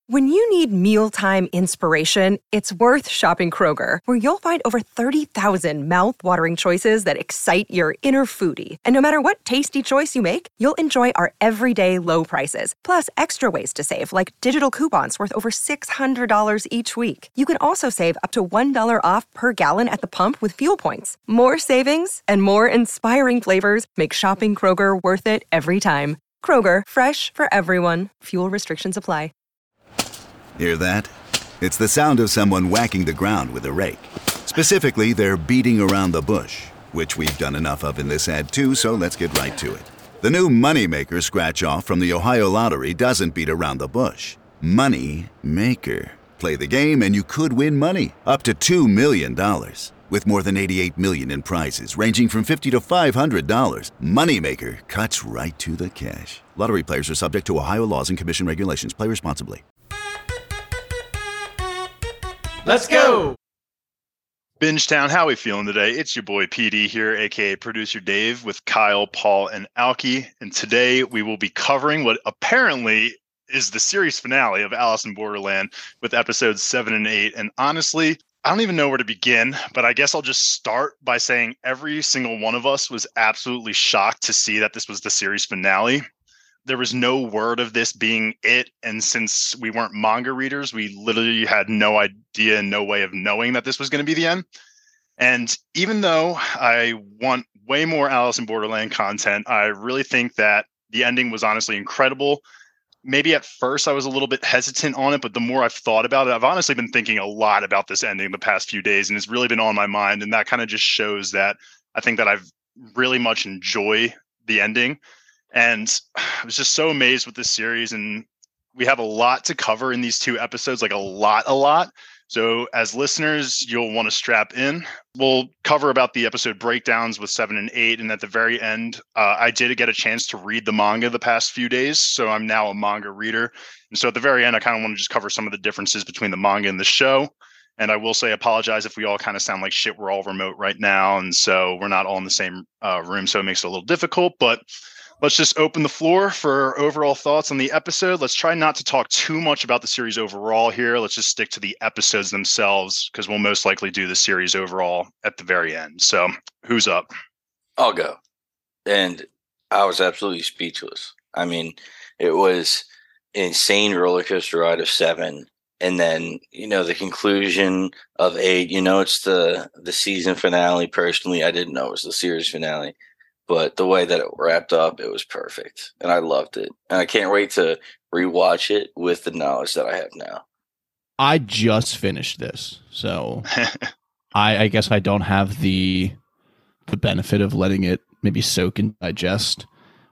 When you need mealtime inspiration, it's worth shopping Kroger, where you'll find over 30,000 mouth-watering choices that excite your inner foodie. And no matter what tasty choice you make, you'll enjoy our everyday low prices, plus extra ways to save, like digital coupons worth over $600 each week. You can also save up to $1 off per gallon at the pump with fuel points. More savings and more inspiring flavors make shopping Kroger worth it every time. Kroger, fresh for everyone. Fuel restrictions apply. Hear that? It's the sound of someone whacking the ground with a rake. Specifically, they're beating around the bush, which we've done enough of in this ad too, so let's get right to it. The new Moneymaker scratch-off from the Ohio Lottery doesn't beat around the bush. Money Maker. Play the game and you could win money, up to $2 million. With more than $88 million in prizes, ranging from $50 to $500, Moneymaker cuts right to the cash. Lottery players are subject to Ohio laws and commission regulations. Play responsibly. Let's go! Bingetown, how we feeling today? It's your boy PD here, aka Producer Dave, with Kyle, Paul, and Alki. And today we will be covering what apparently is the series finale of Alice in Borderland with episodes 7 and 8. And honestly, I don't even know where to begin, but I guess I'll just start by saying every single one of us was absolutely shocked to see that this was the series finale. There was no word of this being it. And since we weren't manga readers, we literally had no idea and no way of knowing that this was going to be the end. And even though I want way more Alice in Borderland content, I really think that the ending was honestly incredible. Maybe at first I was a little bit hesitant on it, but the more I've thought about it, I've honestly been thinking a lot about this ending the past few days, and it's really been on my mind. And that kind of just shows that I think that I've really much enjoy the ending. And I was just so amazed with this series, and we have a lot to cover in these 2 episodes, like a lot. So as listeners, you'll want to strap in. We'll cover about the episode breakdowns with 7 and 8. And at the very end, I did get a chance to read the manga the past few days. So I'm now a manga reader. And so at the very end, I kind of want to just cover some of the differences between the manga and the show. And I will say, apologize if we all kind of sound like shit. We're all remote right now. And so we're not all in the same room. So it makes it a little difficult, but let's just open the floor for overall thoughts on the episode. Let's try not to talk too much about the series overall here. Let's just stick to the episodes themselves, because we'll most likely do the series overall at the very end. So who's up? I'll go. And I was absolutely speechless. I mean, it was an insane roller coaster ride of 7. And then, the conclusion of 8, it's the season finale. Personally, I didn't know it was the series finale. But the way that it wrapped up, it was perfect. And I loved it. And I can't wait to rewatch it with the knowledge that I have now. I just finished this, so I guess I don't have the benefit of letting it maybe soak and digest.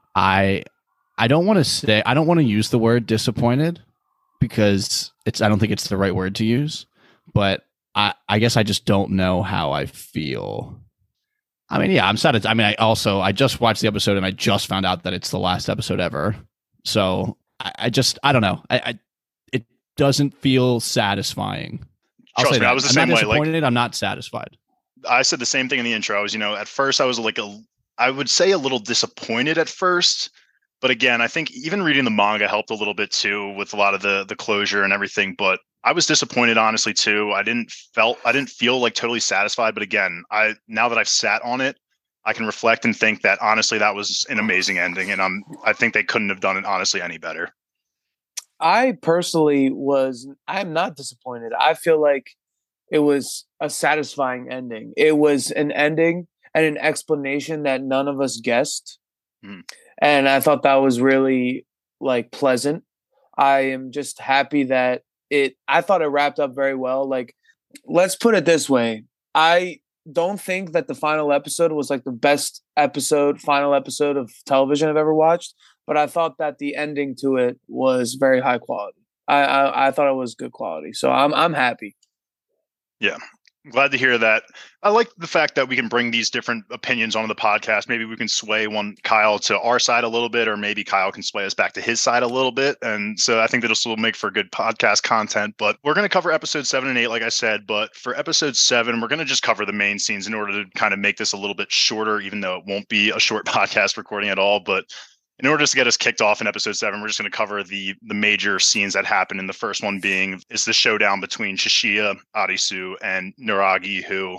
I don't want to use the word disappointed, because I don't think it's the right word to use. But I guess I just don't know how I feel. I mean, yeah, I'm sad. I mean, I just watched the episode and I just found out that it's the last episode ever. So I don't know. It doesn't feel satisfying. Trust me, I was the same way. I'm not disappointed. I'm not satisfied. I said the same thing in the intro. I was, at first I was I would say a little disappointed at first. But again, I think even reading the manga helped a little bit too, with a lot of the closure and everything. But I was disappointed, honestly, too. I didn't feel like totally satisfied. But again, now that I've sat on it, I can reflect and think that honestly, that was an amazing ending. And I think they couldn't have done it honestly any better. I personally I'm not disappointed. I feel like it was a satisfying ending. It was an ending and an explanation that none of us guessed. And I thought that was really pleasant. I am just happy that I thought it wrapped up very well. Let's put it this way. I don't think that the final episode was the best final episode of television I've ever watched, but I thought that the ending to it was very high quality. I thought it was good quality. So I'm happy. Yeah. Glad to hear that. I like the fact that we can bring these different opinions onto the podcast. Maybe we can sway Kyle to our side a little bit, or maybe Kyle can sway us back to his side a little bit. And so I think that'll still make for good podcast content. But we're going to cover episode 7 and 8, like I said. But for episode 7, we're going to just cover the main scenes in order to kind of make this a little bit shorter, even though it won't be a short podcast recording at all. But in order to get us kicked off in episode 7, we're just going to cover the major scenes that happen. And the first one being is the showdown between Chishiya, Arisu, and Nuragi, who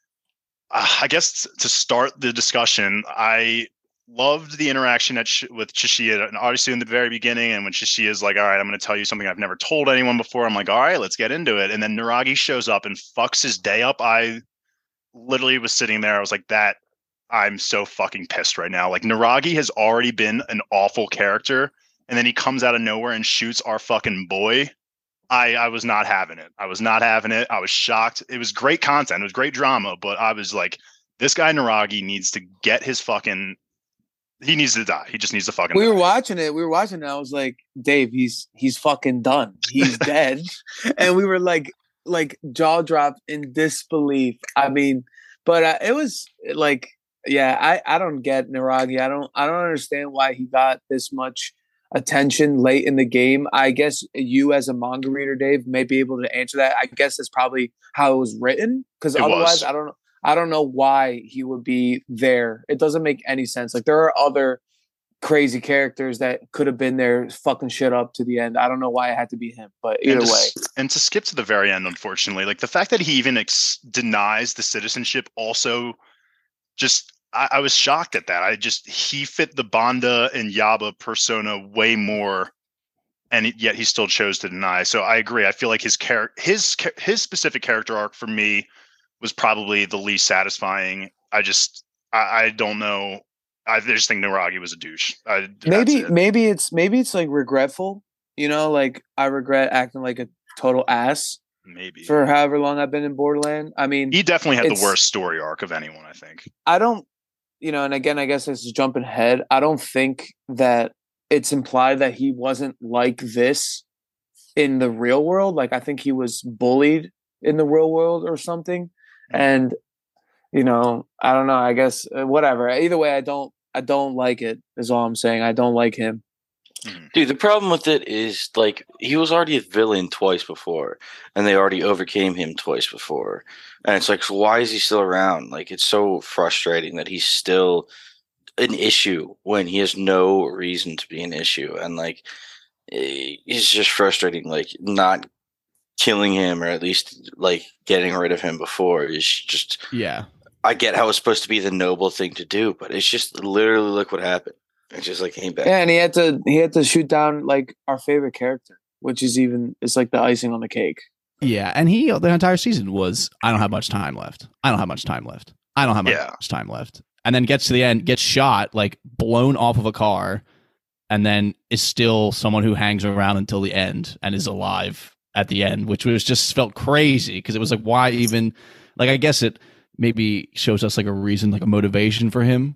I guess to start the discussion, I loved the interaction with Chishiya and Arisu in the very beginning. And when Chishiya is like, all right, I'm going to tell you something I've never told anyone before. I'm like, all right, let's get into it. And then Nuragi shows up and fucks his day up. I literally was sitting there. I was like, I'm so fucking pissed right now. Like, Nuragi has already been an awful character. And then he comes out of nowhere and shoots our fucking boy. I was not having it. I was not having it. I was shocked. It was great content. It was great drama. But I was like, this guy Nuragi needs to get his fucking... He needs to die. He just needs to fucking die. We were watching it. I was like, Dave, he's fucking done. He's dead. And we were like jaw dropped in disbelief. I mean, but it was like, yeah, I don't get Nuragi. I don't understand why he got this much attention late in the game. I guess you as a manga reader, Dave, may be able to answer that. I guess that's probably how it was written, because otherwise I don't know why he would be there. It doesn't make any sense. Like, there are other crazy characters that could have been there fucking shit up to the end. I don't know why it had to be him, but either way. And to skip to the very end, unfortunately, like the fact that he even denies the citizenship also just... I was shocked at that. He fit the Banda and Yaba persona way more, and yet he still chose to deny. So I agree. I feel like his specific character arc for me was probably the least satisfying. I don't know. I just think Nuragi was a douche. Maybe it's like regretful. You know, like, I regret acting like a total ass. Maybe for however long I've been in Borderland. I mean, he definitely had the worst story arc of anyone, I think. I don't. And again, I guess this is jumping ahead. I don't think that it's implied that he wasn't like this in the real world. Like, I think he was bullied in the real world or something. And, I don't know, I guess, whatever. Either way, I don't like it, is all I'm saying. I don't like him. Dude, the problem with it is, like, he was already a villain twice before, and they already overcame him twice before. And it's like, so why is he still around? Like, it's so frustrating that he's still an issue when he has no reason to be an issue. And, like, it's just frustrating, like, not killing him, or at least, like, getting rid of him before is just... Yeah. I get how it's supposed to be the noble thing to do, but it's just literally, look what happened. It just, like, came back. Yeah, and he had to shoot down, like, our favorite character, which is it's like the icing on the cake. Yeah, and the entire season was, I don't have much time left. I don't have much time left. I don't have much time left. And then gets to the end, gets shot, like, blown off of a car, and then is still someone who hangs around until the end and is alive at the end, which was just felt crazy, because it was like, why even... Like, I guess it maybe shows us, like, a reason, like, a motivation for him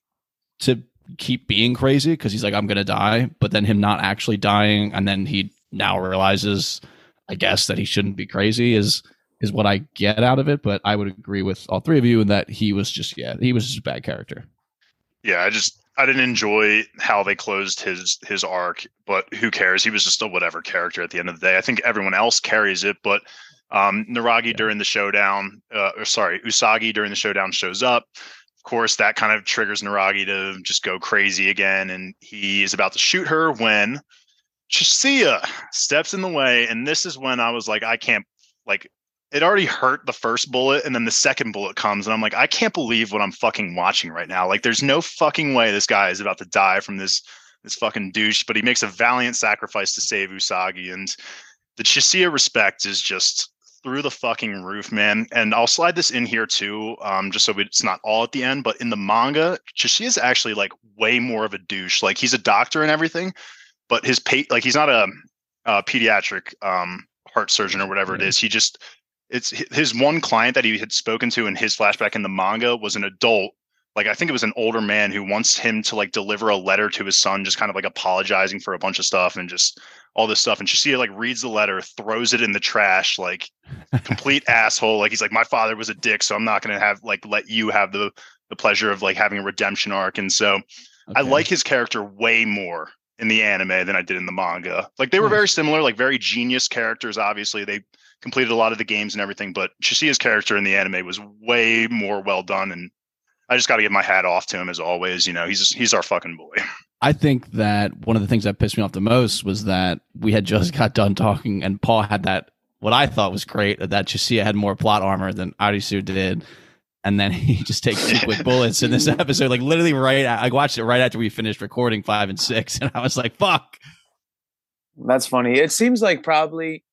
to keep being crazy, because he's like, I'm gonna die, but then him not actually dying, and then he now realizes, I guess, that he shouldn't be crazy is what I get out of it. But I would agree with all three of you in that he was just a bad character. Yeah, I didn't enjoy how they closed his arc, but who cares? He was just a whatever character at the end of the day. I think everyone else carries it, but Nuragi during the showdown, Usagi during the showdown shows up. Of course, that kind of triggers Nuragi to just go crazy again, and he is about to shoot her when Chishiya steps in the way. And this is when I was like, I can't, like, it already hurt the first bullet, and then the second bullet comes, and I'm like, I can't believe what I'm fucking watching right now. Like, there's no fucking way this guy is about to die from this fucking douche, but he makes a valiant sacrifice to save Usagi, and the Chishiya respect is just through the fucking roof, man. And I'll slide this in here too, just so it's not all at the end, but in the manga, Chishiya is actually, like, way more of a douche. Like, he's a doctor and everything, but like, he's not a pediatric heart surgeon or whatever it is. It's his one client that he had spoken to in his flashback in the manga was an adult. Like, I think it was an older man who wants him to, like, deliver a letter to his son, just kind of like apologizing for a bunch of stuff and just all this stuff. And Chishiya, like, reads the letter, throws it in the trash, like, complete asshole. Like, he's like, my father was a dick, so I'm not going to let you have the pleasure of, like, having a redemption arc. And so I like his character way more in the anime than I did in the manga. Like, they were very similar, like, very genius characters. Obviously, they completed a lot of the games and everything, but Chishiya's character in the anime was way more well done, and I just got to give my hat off to him as always. He's our fucking boy. I think that one of the things that pissed me off the most was that we had just got done talking, and Paul had that, what I thought was great, that Chisia had more plot armor than Arisu did. And then he just takes 2 quick bullets in this episode. Like literally I watched it right after we finished recording 5 and 6. And I was like, fuck. That's funny. It seems like probably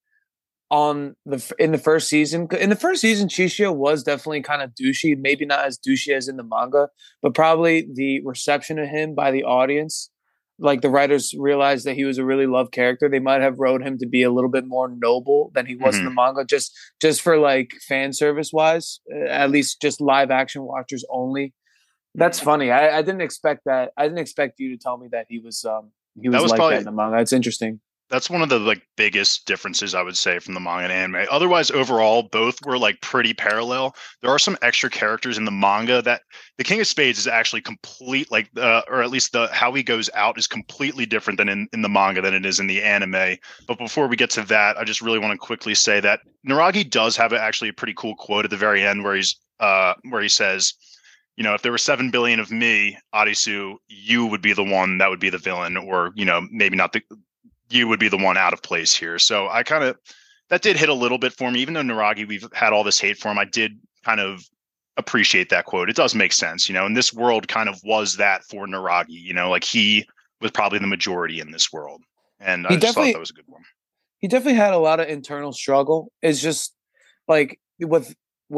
in the first season, Chisia was definitely kind of douchey, maybe not as douchey as in the manga, but probably the reception of him by the audience, like the writers realized that he was a really loved character. They might have wrote him to be a little bit more noble than he was in the manga, just for like fan service wise, at least just live action watchers only. That's funny. I didn't expect that. I didn't expect you to tell me that he was like that in the manga. It's interesting. That's one of the like biggest differences I would say from the manga and anime. Otherwise, overall, both were like pretty parallel. There are some extra characters in the manga that the King of Spades is actually complete, like or at least how he goes out is completely different than in the manga than it is in the anime. But before we get to that, I just really want to quickly say that Naragi does have actually a pretty cool quote at the very end where he says, you know, if there were 7 billion of me, Arisu, you would be the one that would be the villain, or, you know, maybe not you would be the one out of place here. So that did hit a little bit for me, even though Naragi, we've had all this hate for him. I did kind of appreciate that quote. It does make sense, you know, and this world kind of was that for Naragi, you know, like he was probably the majority in this world. And I just thought that was a good one. He definitely had a lot of internal struggle. It's just like with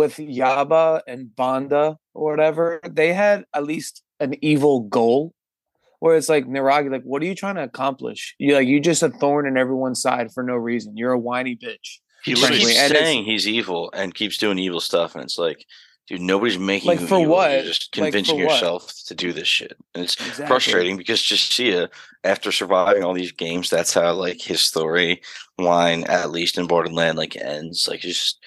Yaba and Banda or whatever, they had at least an evil goal. Where it's like Naragi, like, what are you trying to accomplish? You're just a thorn in everyone's side for no reason. You're a whiny bitch. He keeps saying he's evil and keeps doing evil stuff, and it's like, dude, nobody's making you evil. What? You're just convincing yourself to do this shit, and it's frustrating because Chisia, after surviving all these games, that's how like his story line, at least in Borderland, like ends. Like, just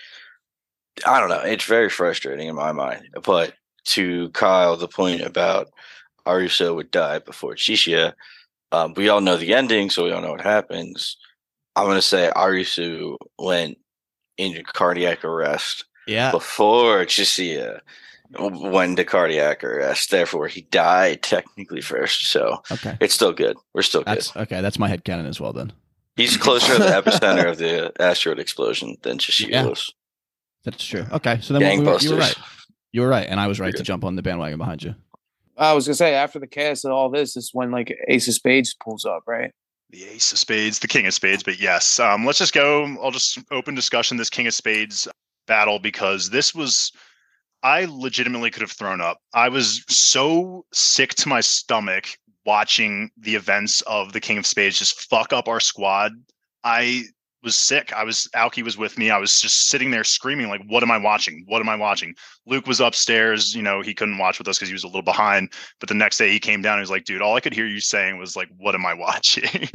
I don't know. It's very frustrating in my mind. But to Kyle, the point about Arisu would die before Chisia. We all know the ending, so we all know what happens. I'm going to say Arisu went into cardiac arrest before Chisia went into cardiac arrest. Therefore, he died technically first. So it's still good. We're still good. Okay, that's my headcanon as well then. He's closer to the epicenter of the asteroid explosion than Chisia was. That's true. Okay, so then you were right. You were right, and I was right to jump on the bandwagon behind you. I was gonna say, after the cast and all this is when like Ace of Spades pulls up, right? The Ace of Spades, the King of Spades, but yes. Let's just go. I'll just open discussion this King of Spades battle, because I legitimately could have thrown up. I was so sick to my stomach watching the events of the King of Spades just fuck up our squad. I was sick. Aoki was with me. I was just sitting there screaming, like, what am I watching? What am I watching? Luke was upstairs. You know, he couldn't watch with us because he was a little behind. But the next day he came down and he was like, dude, all I could hear you saying was like, what am I watching?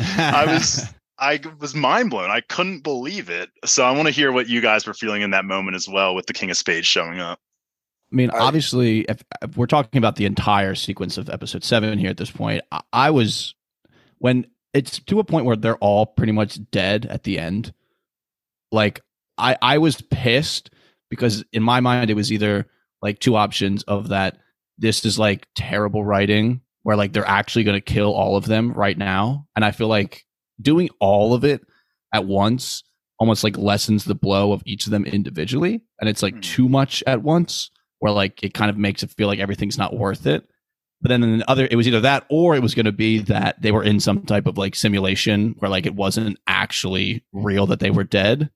I was mind blown. I couldn't believe it. So I want to hear what you guys were feeling in that moment as well, with the King of Spades showing up. I mean, obviously, if we're talking about the entire sequence of episode 7 here at this point, when it's to a point where they're all pretty much dead at the end. Like, I was pissed because in my mind, it was either like two options of that. This is like terrible writing where like they're actually going to kill all of them right now. And I feel like doing all of it at once almost like lessens the blow of each of them individually. And it's like too much at once where like it kind of makes it feel like everything's not worth it. But then in the other, it was either that or it was going to be that they were in some type of like simulation where like it wasn't actually real that they were dead.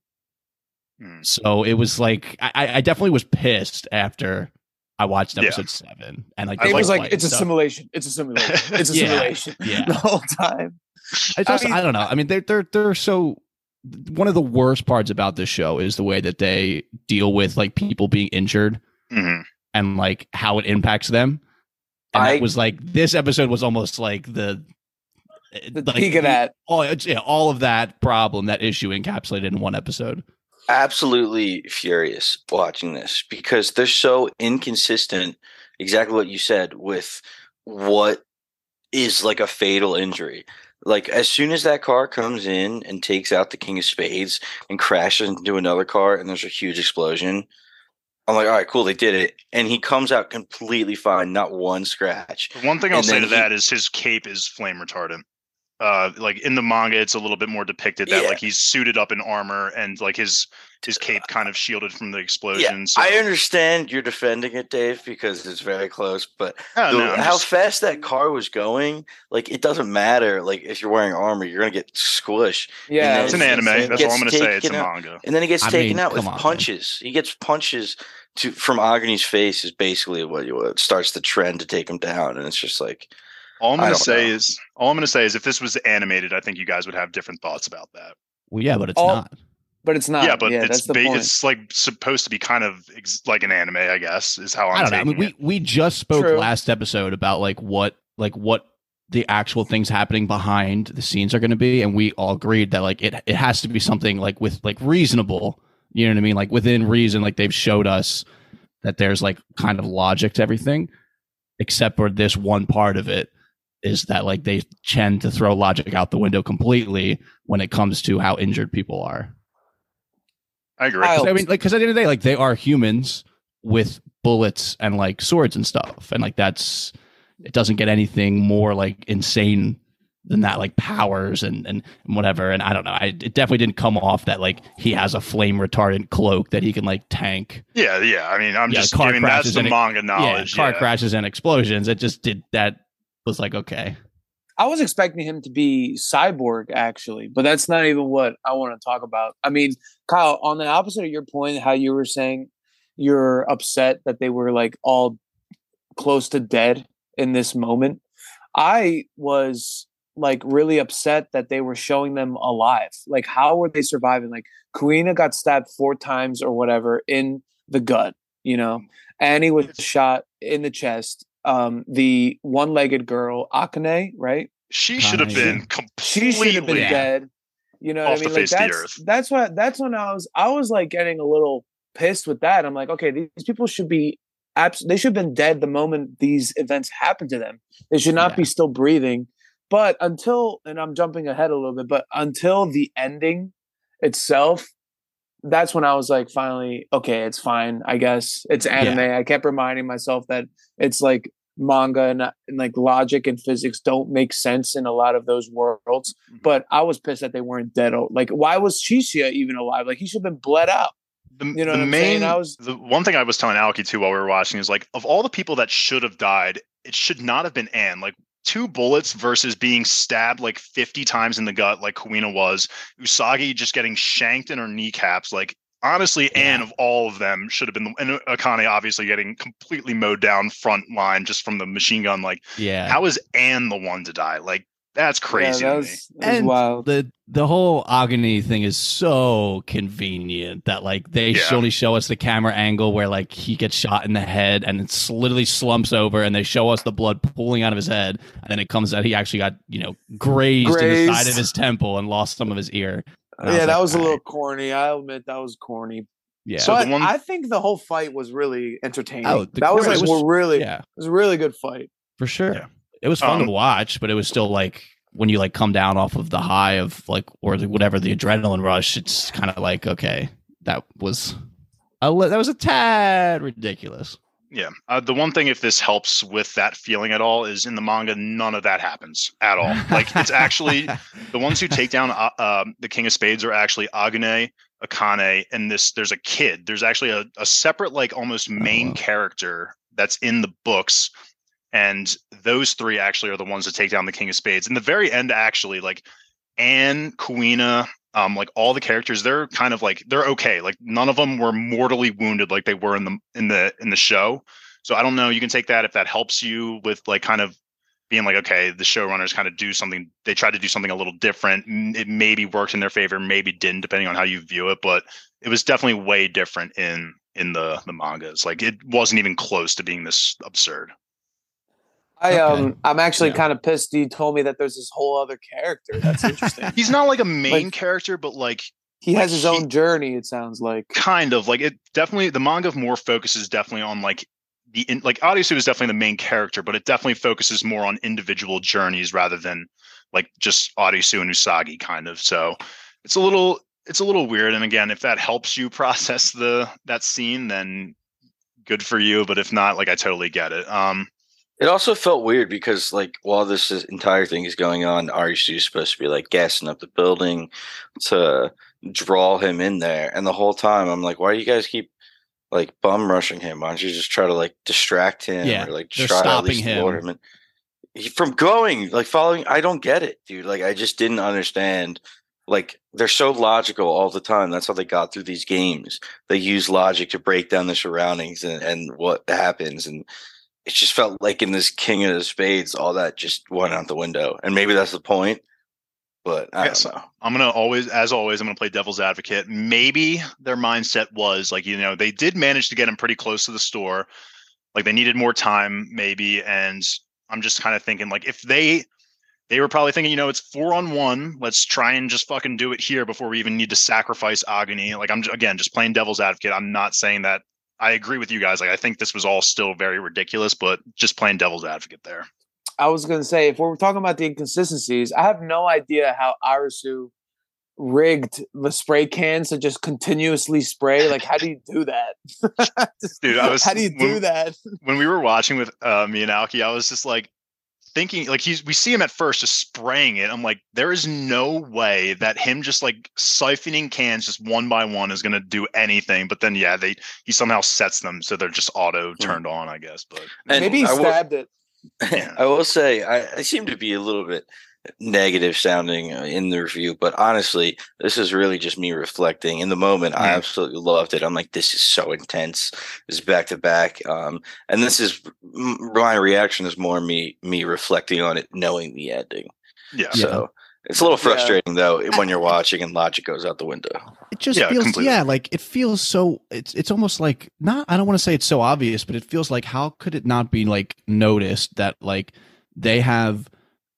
So it was like, I definitely was pissed after I watched episode 7. And like, it was like, it's a simulation. It's a simulation. It's a simulation the whole time. I don't know. I mean, they're so, one of the worst parts about this show is the way that they deal with like people being injured and like how it impacts them. And that was like, this episode was almost like the peak of that. All of that problem, that issue encapsulated in one episode. Absolutely furious watching this because they're so inconsistent. Exactly what you said with what is like a fatal injury. Like as soon as that car comes in and takes out the King of Spades and crashes into another car and there's a huge explosion, I'm like, all right, cool, they did it. And he comes out completely fine, not one scratch. The one thing I'll say to that is his cape is flame retardant. Like in the manga, it's a little bit more depicted that like he's suited up in armor and like his cape kind of shielded from the explosion. Yeah, so. I understand you're defending it, Dave, because it's very close. But how fast that car was going, like it doesn't matter. Like if you're wearing armor, you're gonna get squished. Yeah, it's an anime. That's all I'm gonna say. It's a manga. And then he gets taken out with punches. Man. He gets punches from Agni's face is basically what starts the trend to take him down, and it's just like. All I'm gonna say is if this was animated, I think you guys would have different thoughts about that. Well, yeah, but it's not. But it's not. Yeah, but that's the point. It's like supposed to be kind of like an anime, I guess, is how I'm taking it. We just spoke last episode about what the actual things happening behind the scenes are going to be, and we all agreed that like it has to be something like with like reasonable. You know what I mean? Like within reason. Like they've showed us that there's like kind of logic to everything, except for this one part of it. Is that like they tend to throw logic out the window completely when it comes to how injured people are. I agree. I mean, like, because at the end of the day, like they are humans with bullets and like swords and stuff, and like it doesn't get anything more like insane than that, like powers and whatever. And I don't know, it definitely didn't come off that like he has a flame retardant cloak that he can like tank. Yeah. I mean, that's the manga knowledge. Car crashes and explosions. It just did that. Was like, okay. I was expecting him to be Cyborg, actually, but that's not even what I want to talk about. I mean, Kyle, on the opposite of your point, how you were saying you're upset that they were like all close to dead in this moment, I was like really upset that they were showing them alive. Like, how were they surviving? Like, Kuina got stabbed 4 times or whatever in the gut, you know, Annie was shot in the chest. The one-legged girl, Akane, right? She should have been completely dead. You know what I mean? Like that's when I was like getting a little pissed with that. I'm like, okay, these people should be they should have been dead the moment these events happened to them. They should not be still breathing. But and I'm jumping ahead a little bit, but until the ending itself, that's when I was like, finally, okay, it's fine. I guess it's anime. Yeah. I kept reminding myself that it's like manga and like logic and physics don't make sense in a lot of those worlds. Mm-hmm. But I was pissed that they weren't dead. Like, why was Shishia even alive? Like, he should have been bled out. The one thing I was telling Aoki too while we were watching is like, of all the people that should have died, it should not have been Anne. Like, 2 bullets versus being stabbed like 50 times in the gut like Kuina was. Usagi just getting shanked in her kneecaps. Like, honestly, Anne of all of them should have been, and Akane obviously getting completely mowed down front line just from the machine gun. Like, how is Anne the one to die? Like, that's crazy to me. And wild. The whole Agni thing is so convenient that like they only show us the camera angle where like he gets shot in the head and it's literally slumps over and they show us the blood pooling out of his head and then it comes out he actually got grazed in the side of his temple and lost some of his ear. That was a little corny. I'll admit that was corny. Yeah, so I think the whole fight was really entertaining. It was a really good fight for sure. Yeah. It was fun to watch, but it was still like when you like come down off of the high of like or whatever the adrenaline rush, it's kind of like okay, that was a tad ridiculous. Yeah, the one thing if this helps with that feeling at all is in the manga, none of that happens at all. Like it's actually the ones who take down the King of Spades are actually Agane, Akane, and there's a kid. There's actually a separate like almost main character that's in the books. And those 3 actually are the ones that take down the King of Spades. In the very end, actually, like Anne, Kuina, like all the characters, they're kind of like they're okay. Like none of them were mortally wounded like they were in the show. So I don't know. You can take that if that helps you with like kind of being like, okay, the showrunners kind of do something. They tried to do something a little different. It maybe worked in their favor, maybe didn't, depending on how you view it. But it was definitely way different in the mangas. Like it wasn't even close to being this absurd. I'm actually kind of pissed you told me that there's this whole other character. That's interesting. He's not like a main character, but like he has his own journey, it sounds like. Kind of like it definitely the manga more focuses definitely on like like Adesu is definitely the main character, but it definitely focuses more on individual journeys rather than like just Adesu and Usagi kind of. So it's a little weird. And again, if that helps you process that scene, then good for you. But if not, like I totally get it. It also felt weird because, like, while entire thing is going on, Arisu is supposed to be like gassing up the building to draw him in there, and the whole time I'm like, why do you guys keep like bum rushing him? Why don't you just try to like distract him or like they're try to at stopping least him. lure him in? From going, like following. I don't get it, dude. Like I just didn't understand. Like they're so logical all the time. That's how they got through these games. They use logic to break down the surroundings and what happens. And it just felt like in this King of the Spades, all that just went out the window. And maybe that's the point. But I don't know. I'm gonna always, as always, I'm gonna play devil's advocate. Maybe their mindset was like, they did manage to get him pretty close to the store. Like they needed more time, maybe, and I'm just kind of thinking like if they were probably thinking, it's 4-on-1. Let's try and just fucking do it here before we even need to sacrifice Agony. Like I'm again just playing devil's advocate. I'm not saying that I agree with you guys. Like I think this was all still very ridiculous, but just playing devil's advocate there. I was going to say, if we're talking about the inconsistencies, I have no idea how Arisu rigged the spray cans to just continuously spray. Like, how do you do that? Dude, how do you do that? When we were watching with me and Alki, I was just like thinking, like we see him at first just spraying it. I'm like, there is no way that him just like siphoning cans just one by one is going to do anything. But then, he somehow sets them so they're just auto turned on, I guess. But maybe he stabbed it. I will say I seem to be a little bit negative sounding in the review, but honestly, this is really just me reflecting. In the moment, I absolutely loved it. I'm like, this is so intense. This is back to back, and this is my reaction is more me reflecting on it, knowing the ending. Yeah. So it's a little frustrating though when you're watching and logic goes out the window. It just feels completely. Like it feels so. It's almost like not. I don't want to say it's so obvious, but it feels like how could it not be like noticed that like they have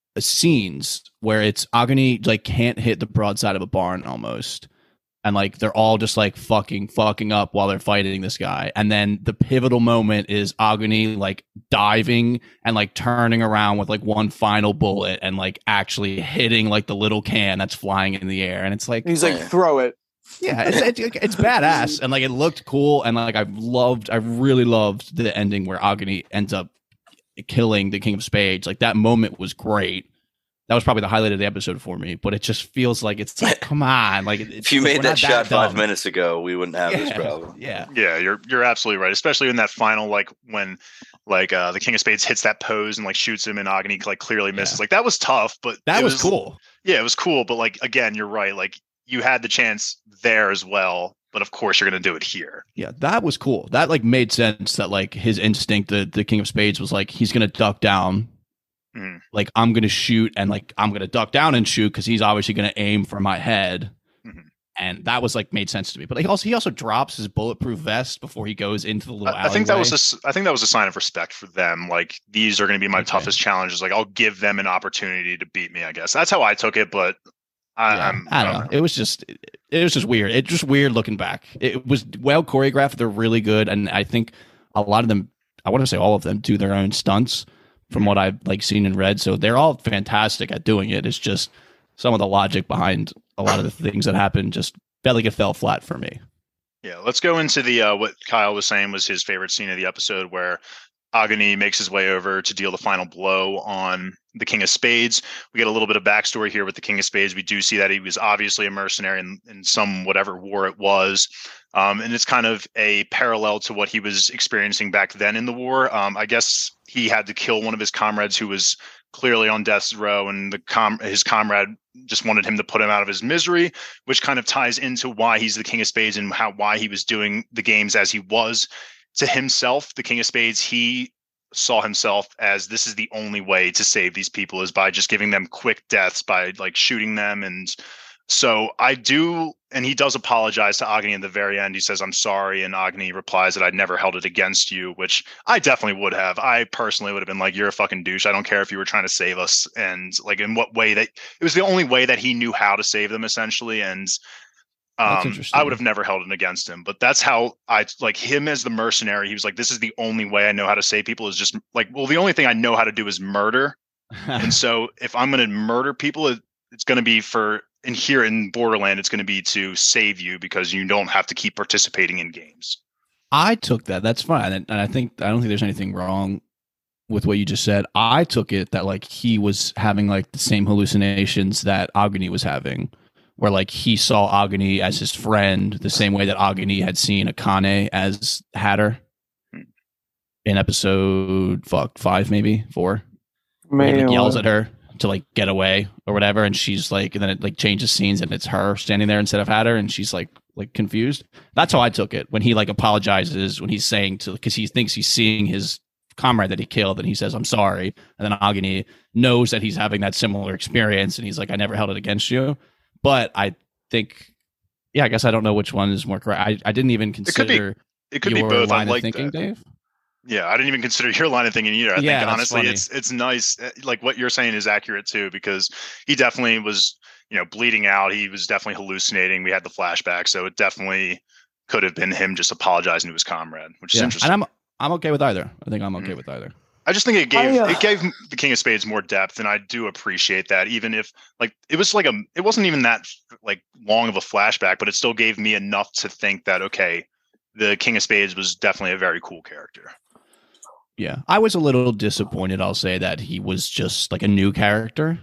scenes where it's Agony like can't hit the broadside of a barn almost, and like they're all just like fucking up while they're fighting this guy, and then the pivotal moment is Agony like diving and like turning around with like one final bullet and like actually hitting like the little can that's flying in the air, and it's like he's like throw it. Yeah, it's badass, and like it looked cool, and like I really loved the ending where Agony ends up killing the King of Spades. Like that moment was great. That was probably the highlight of the episode for me. But it just feels like it's like, come on, like if you made that shot 5 minutes ago, we wouldn't have this problem. Yeah, you're absolutely right. Especially in that final, like when like the King of Spades hits that pose and like shoots him, and Agony like clearly misses. Like that was tough, but that was cool. Yeah, it was cool. But like again, you're right. Like you had the chance there as well. But of course, you're going to do it here. Yeah, that was cool. That like made sense. That like his instinct, the King of Spades, was like he's going to duck down. Like I'm going to shoot, and like I'm going to duck down and shoot because he's obviously going to aim for my head. And that was like made sense to me. But like he also drops his bulletproof vest before he goes into the little alleyway. I think that was a sign of respect for them. Like these are going to be my toughest challenges. Like I'll give them an opportunity to beat me. I guess that's how I took it. But I don't know. It was just weird. It's just weird looking back. It was well choreographed. They're really good, and I think a lot of them, I want to say all of them, do their own stunts from what I've like seen and read. So they're all fantastic at doing it. It's just some of the logic behind a lot of the things that happened just felt like it fell flat for me. Yeah, let's go into the what Kyle was saying was his favorite scene of the episode, where Agony makes his way over to deal the final blow on the King of Spades. We get a little bit of backstory here with the King of Spades. We do see that he was obviously a mercenary in some whatever war it was. And it's kind of a parallel to what he was experiencing back then in the war. I guess he had to kill one of his comrades who was clearly on death's row, and his comrade just wanted him to put him out of his misery, which kind of ties into why he's the King of Spades and why he was doing the games as he was. To himself, the King of Spades, he saw himself as this is the only way to save these people is by just giving them quick deaths, by like shooting them. And so and he does apologize to Agony at the very end. He says, "I'm sorry." And Agony replies that I'd never held it against you, which I definitely would have. I personally would have been like, "You're a fucking douche. I don't care if you were trying to save us." And like in what way that it was the only way that he knew how to save them essentially. And I would have never held it against him, but that's how I like him as the mercenary. He was like, this is the only way I know how to save people is just like, well, the only thing I know how to do is murder. And so if I'm going to murder people, it's going to be and here in Borderland, it's going to be to save you because you don't have to keep participating in games. I took that. That's fine, and I don't think there's anything wrong with what you just said. I took it that like he was having like the same hallucinations that Agni was having, where like he saw Agni as his friend the same way that Agni had seen Akane as Hatter in episode 5, maybe 4. Where he like yells at her to like get away or whatever, and she's like, and then it like changes scenes and it's her standing there instead of Hatter, and she's like confused. That's how I took it when he like apologizes, when he's saying to, because he thinks he's seeing his comrade that he killed, and he says I'm sorry, and then Agni knows that he's having that similar experience, and he's like, I never held it against you. But I think, yeah, I guess I don't know which one is more correct. I didn't even consider it could be both. line I like of thinking, that. Dave. Yeah, I didn't even consider your line of thinking either. I Yeah, think that's honestly, funny. it's nice. Like what you're saying is accurate too, because he definitely was, bleeding out. He was definitely hallucinating. We had the flashback, so it definitely could have been him just apologizing to his comrade, which is interesting. And I'm okay with either. I think I'm okay with either. I just think it gave the King of Spades more depth, and I do appreciate that. Even if like it was like it wasn't even that like long of a flashback, but it still gave me enough to think that okay, the King of Spades was definitely a very cool character. Yeah, I was a little disappointed, I'll say, that he was just like a new character.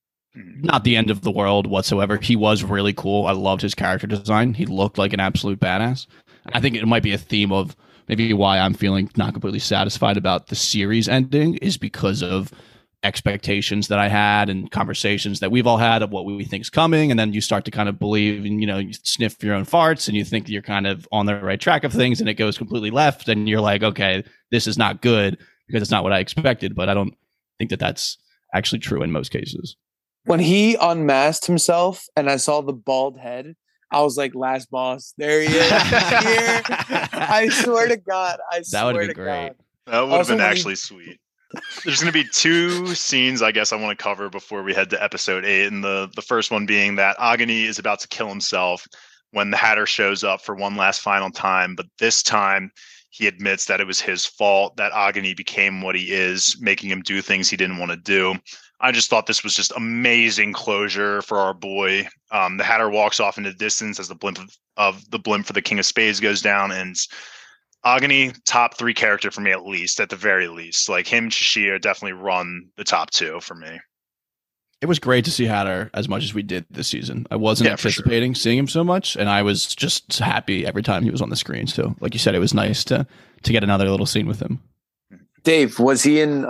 Not the end of the world whatsoever. He was really cool. I loved his character design. He looked like an absolute badass. I think it might be a theme of maybe why I'm feeling not completely satisfied about the series ending is because of expectations that I had and conversations that we've all had of what we think is coming. And then you start to kind of believe and, you sniff your own farts and you think you're kind of on the right track of things and it goes completely left. And you're like, okay, this is not good because it's not what I expected. But I don't think that that's actually true in most cases. When he unmasked himself and I saw the bald head, I was like, last boss. There he is. Here. I swear to God. That would be great. That would have been actually sweet. There's going to be 2 scenes I guess I want to cover before we head to episode 8. And the first one being that Agni is about to kill himself when the Hatter shows up for one last final time. But this time he admits that it was his fault that Agni became what he is, making him do things he didn't want to do. I just thought this was just amazing closure for our boy. The Hatter walks off into the distance as the blimp for the King of Spades goes down, and Agni, top 3 character for me at the very least. Like him and Shishia definitely run the top 2 for me. It was great to see Hatter as much as we did this season. I wasn't anticipating seeing him so much, and I was just happy every time he was on the screen. So, like you said, it was nice to get another little scene with him. Dave, was he in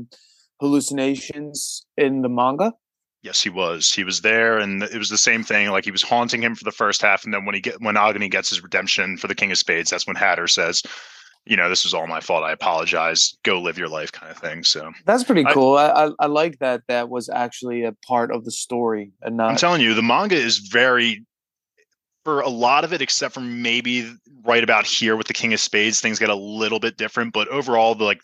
hallucinations in the manga? Yes, he was. He was there, and it was the same thing. Like he was haunting him for the first half, and then when Agni gets his redemption for the King of Spades, that's when Hatter says, this was all my fault. I apologize. Go live your life, kind of thing. So that's pretty cool. I like that. That was actually a part of the story, and not. I'm telling you, the manga is very. For a lot of it, except for maybe right about here with the King of Spades, things get a little bit different. But overall, the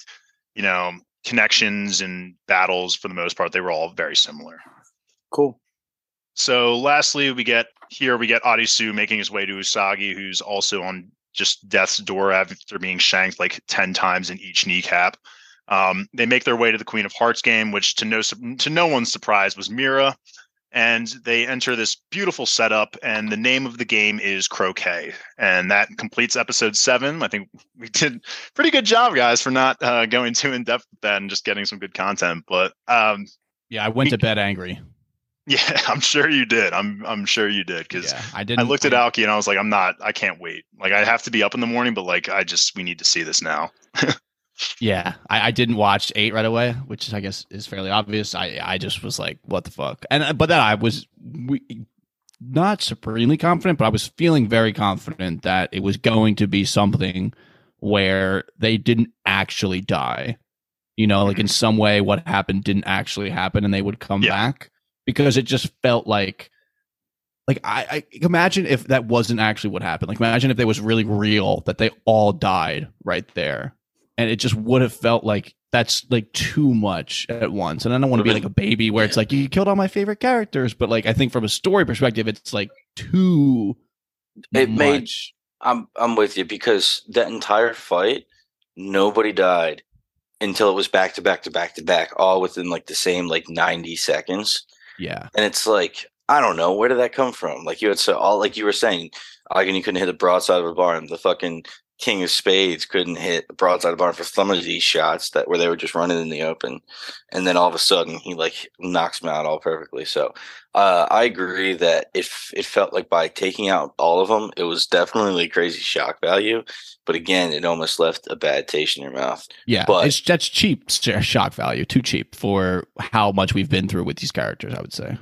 connections and battles, for the most part, they were all very similar. Cool. So lastly, we get Arisu making his way to Usagi, who's also on just death's door after being shanked like 10 times in each kneecap. They make their way to the Queen of Hearts game, which to no one's surprise was Mira. And they enter this beautiful setup, and the name of the game is Croquet. And that completes episode 7. I think we did a pretty good job, guys, for not going too in depth with that and just getting some good content. But yeah, I went to bed angry. Yeah, I'm sure you did. I'm sure you did, because I looked at Aoki and I was like, I can't wait. Like I have to be up in the morning, but like we need to see this now. Yeah, I didn't watch 8 right away, which I guess is fairly obvious. I just was like, what the fuck? But then I was not supremely confident, but I was feeling very confident that it was going to be something where they didn't actually die. Like in some way what happened didn't actually happen and they would come back, because it just felt like I imagine if that wasn't actually what happened. Like imagine if it was really real that they all died right there. And it just would have felt like that's like too much at once. And I don't want to be like a baby where it's like, you killed all my favorite characters. But like, I think from a story perspective, it's like too much. I'm with you, because that entire fight, nobody died until it was back to back to back to back, all within like the same like 90 seconds. Yeah. And it's like, I don't know, where did that come from? Like you had all like you were saying, Agni couldn't hit a broadside of a barn. The fucking King of Spades couldn't hit a broadside of barn for some of these shots where they were just running in the open, and then all of a sudden he like knocks them out all perfectly. So I agree that it felt like by taking out all of them, it was definitely crazy shock value. But again, it almost left a bad taste in your mouth. Yeah, but that's cheap shock value, too cheap for how much we've been through with these characters, I would say.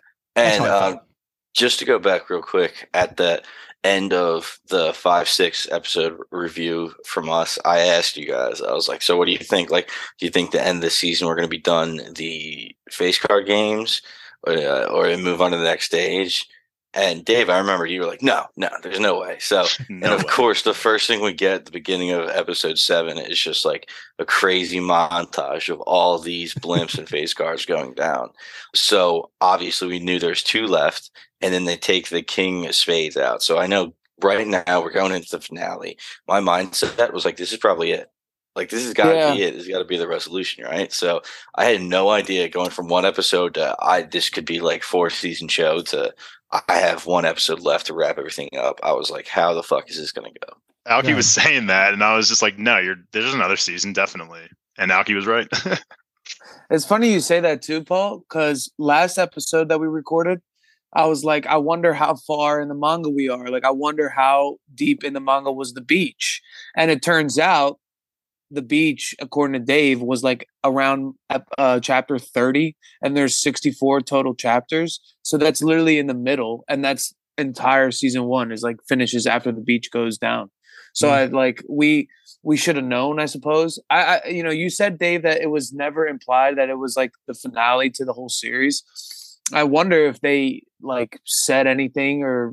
And just to go back real quick at the end of the 5-6 episode review from us, I asked you guys, I was like, so what do you think? Like, do you think the end of the season we're going to be done the face card games or move on to the next stage? And Dave, I remember you were like, no, there's no way. So, and of course, the first thing we get at the beginning of episode 7 is just like a crazy montage of all these blimps and face cards going down. So obviously we knew there's 2 left, and then they take the King of Spades out. So I know right now we're going into the finale. My mindset was like, this is probably it. Like, this has got to be it. This has got to be the resolution, right? So I had no idea going from one episode to this could be like 4-season show to I have 1 episode left to wrap everything up. I was like, how the fuck is this going to go? Alki was saying that, and I was just like, no, there's another season, definitely. And Alki was right. It's funny you say that too, Paul, because last episode that we recorded, I was like, I wonder how far in the manga we are. Like, I wonder how deep in the manga was the beach. And it turns out the beach, according to Dave, was like around chapter 30, and there's 64 total chapters. So that's literally in the middle, and that's entire season 1 is like finishes after the beach goes down. So I like we should have known, I suppose. I you said, Dave, that it was never implied that it was like the finale to the whole series. I wonder if they like said anything or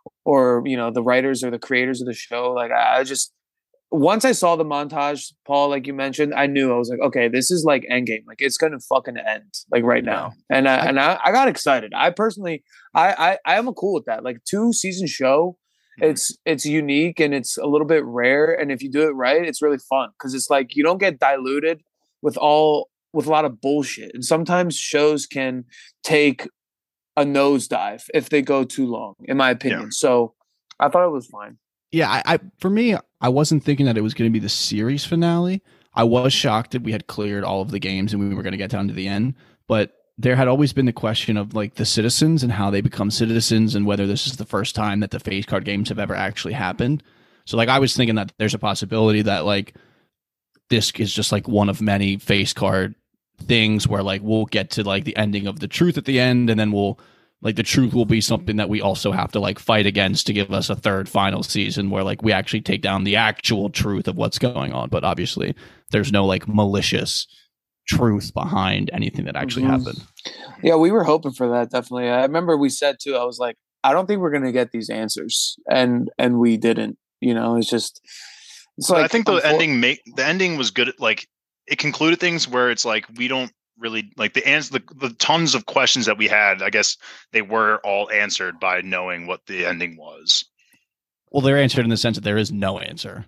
the writers or the creators of the show. Like I just, once I saw the montage, Paul, like you mentioned, I knew. I was like, okay, this is like Endgame. Like it's gonna fucking end like right now. And I got excited. I personally, I am cool with that. Like 2-season show, it's unique and it's a little bit rare. And if you do it right, it's really fun because it's like you don't get diluted with a lot of bullshit. And sometimes shows can take a nosedive if they go too long, in my opinion. Yeah. So I thought it was fine. Yeah, for me, I wasn't thinking that it was going to be the series finale. I was shocked that we had cleared all of the games and we were going to get down to the end. But there had always been the question of like the citizens and how they become citizens and whether this is the first time that the face card games have ever actually happened. So like I was thinking that there's a possibility that like this is just like one of many face card things where like we'll get to like the ending of the truth at the end, and then we'll like the truth will be something that we also have to like fight against to give us a third final season where like we actually take down the actual truth of what's going on. But obviously there's no like malicious truth behind anything that actually happened. Yeah, we were hoping for that, definitely. I remember we said too, I was like, I don't think we're gonna get these answers, and we didn't. It's like I think the ending was good. Like it concluded things where it's like we don't really like the answer. The tons of questions that we had, I guess they were all answered by knowing what the ending was. Well, they're answered in the sense that there is no answer.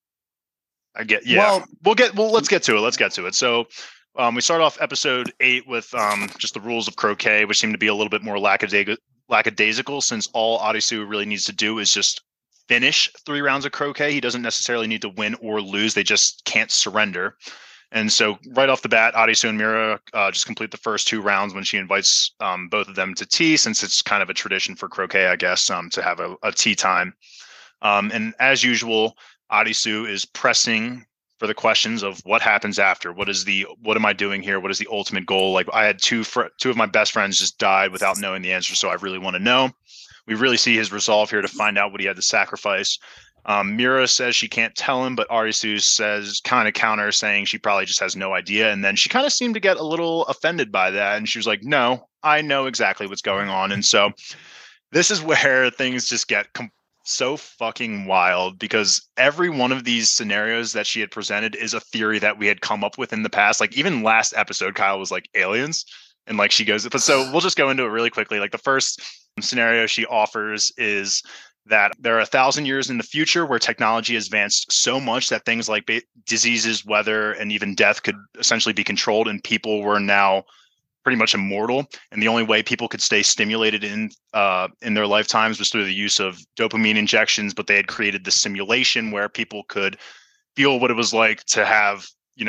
I get. Yeah. Well, let's get to it. So. We start off episode 8 with just the rules of croquet, which seem to be a little bit more lackadaisical, since all Arisu really needs to do is just finish 3 rounds of croquet. He doesn't necessarily need to win or lose. They just can't surrender. And so right off the bat, Arisu and Mira just complete the first 2 rounds when she invites both of them to tea, since it's kind of a tradition for croquet, I guess, to have a tea time. And as usual, Arisu is pressing for the questions of what happens after. What am I doing here? What is the ultimate goal? Like I had two of my best friends just died without knowing the answer. So I really want to know. We really see his resolve here to find out what he had to sacrifice. Mira says she can't tell him, but Arisu says kind of counter saying she probably just has no idea. And then she kind of seemed to get a little offended by that. And she was like, no, I know exactly what's going on. And so this is where things just get so fucking wild, because every one of these scenarios that she had presented is a theory that we had come up with in the past. Like even last episode, Kyle was like aliens, and like she goes, but so we'll just go into it really quickly. Like the first scenario she offers is that there are 1,000 years in the future where technology has advanced so much that things like diseases, weather, and even death could essentially be controlled, and people were now pretty much immortal, and the only way people could stay stimulated in their lifetimes was through the use of dopamine injections. But they had created this simulation where people could feel what it was like to have,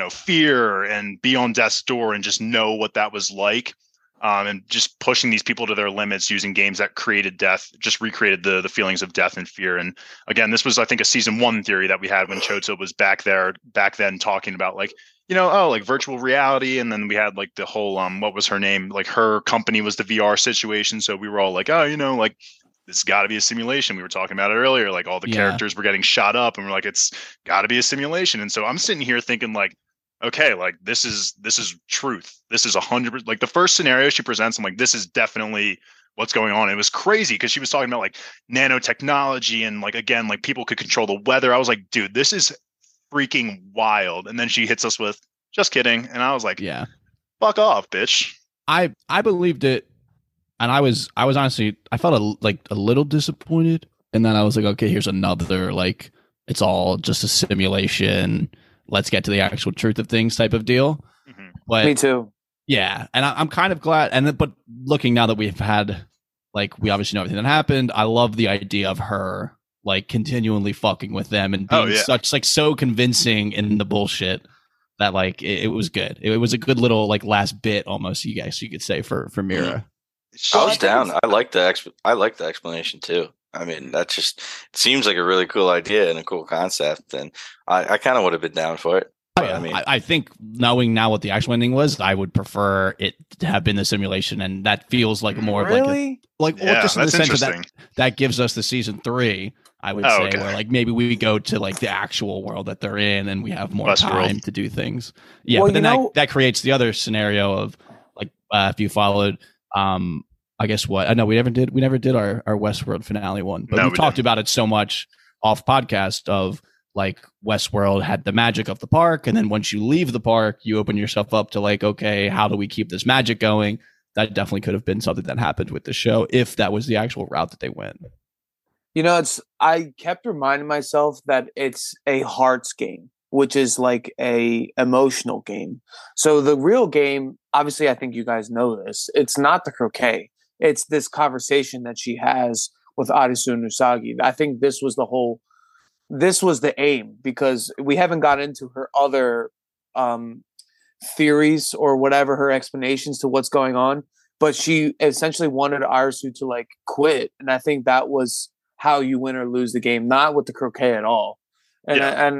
fear and be on death's door and just know what that was like. And just pushing these people to their limits using games that created death, just recreated the feelings of death and fear. And again, this was, I think, a season 1 theory that we had when Chota was back then talking about like virtual reality. And then we had like the whole, what was her name? Like her company was the VR situation. So we were all like, like this got to be a simulation. We were talking about it earlier. Like all the characters were getting shot up and we're like, it's got to be a simulation. And so I'm sitting here thinking like, okay, like this is truth. This is 100%. Like the first scenario she presents, I'm like, this is definitely what's going on. It was crazy because she was talking about like nanotechnology and like, again, like people could control the weather. I was like, dude, this is freaking wild. And then she hits us with just kidding. And I was like, yeah, fuck off, bitch. I believed it. And I was honestly, I felt a little disappointed. And then I was like, okay, here's another, like, it's all just a simulation. Let's get to the actual truth of things type of deal. Mm-hmm. But me too. Yeah. And I'm kind of glad. But looking now that we've had, like, we obviously know everything that happened. I love the idea of her like continually fucking with them and being such like so convincing in the bullshit that like it was good. It was a good little like last bit almost, you could say for Mira. I was down. I like the explanation too. I mean, that just it seems like a really cool idea and a cool concept, and I kind of would have been down for it. But, I mean, I think knowing now what the actual ending was, I would prefer it to have been the simulation, and that feels like more really? Just in the sense that gives us the season 3. I would say where like maybe we go to like the actual world that they're in, and we have more time to do things. Yeah, well, but then that creates the other scenario of like if you followed. I guess what I know we never did our Westworld finale one, but we talked about it so much off podcast of like Westworld had the magic of the park, and then once you leave the park, you open yourself up to like, okay, how do we keep this magic going? That definitely could have been something that happened with the show if that was the actual route that they went. I kept reminding myself that it's a hearts game, which is like a emotional game. So the real game, obviously, I think you guys know this. It's not the croquet. It's this conversation that she has with Arisu and Usagi. I think this was the aim, because we haven't got into her other theories or whatever, her explanations to what's going on. But she essentially wanted Arisu to like quit. And I think that was how you win or lose the game, not with the croquet at all. And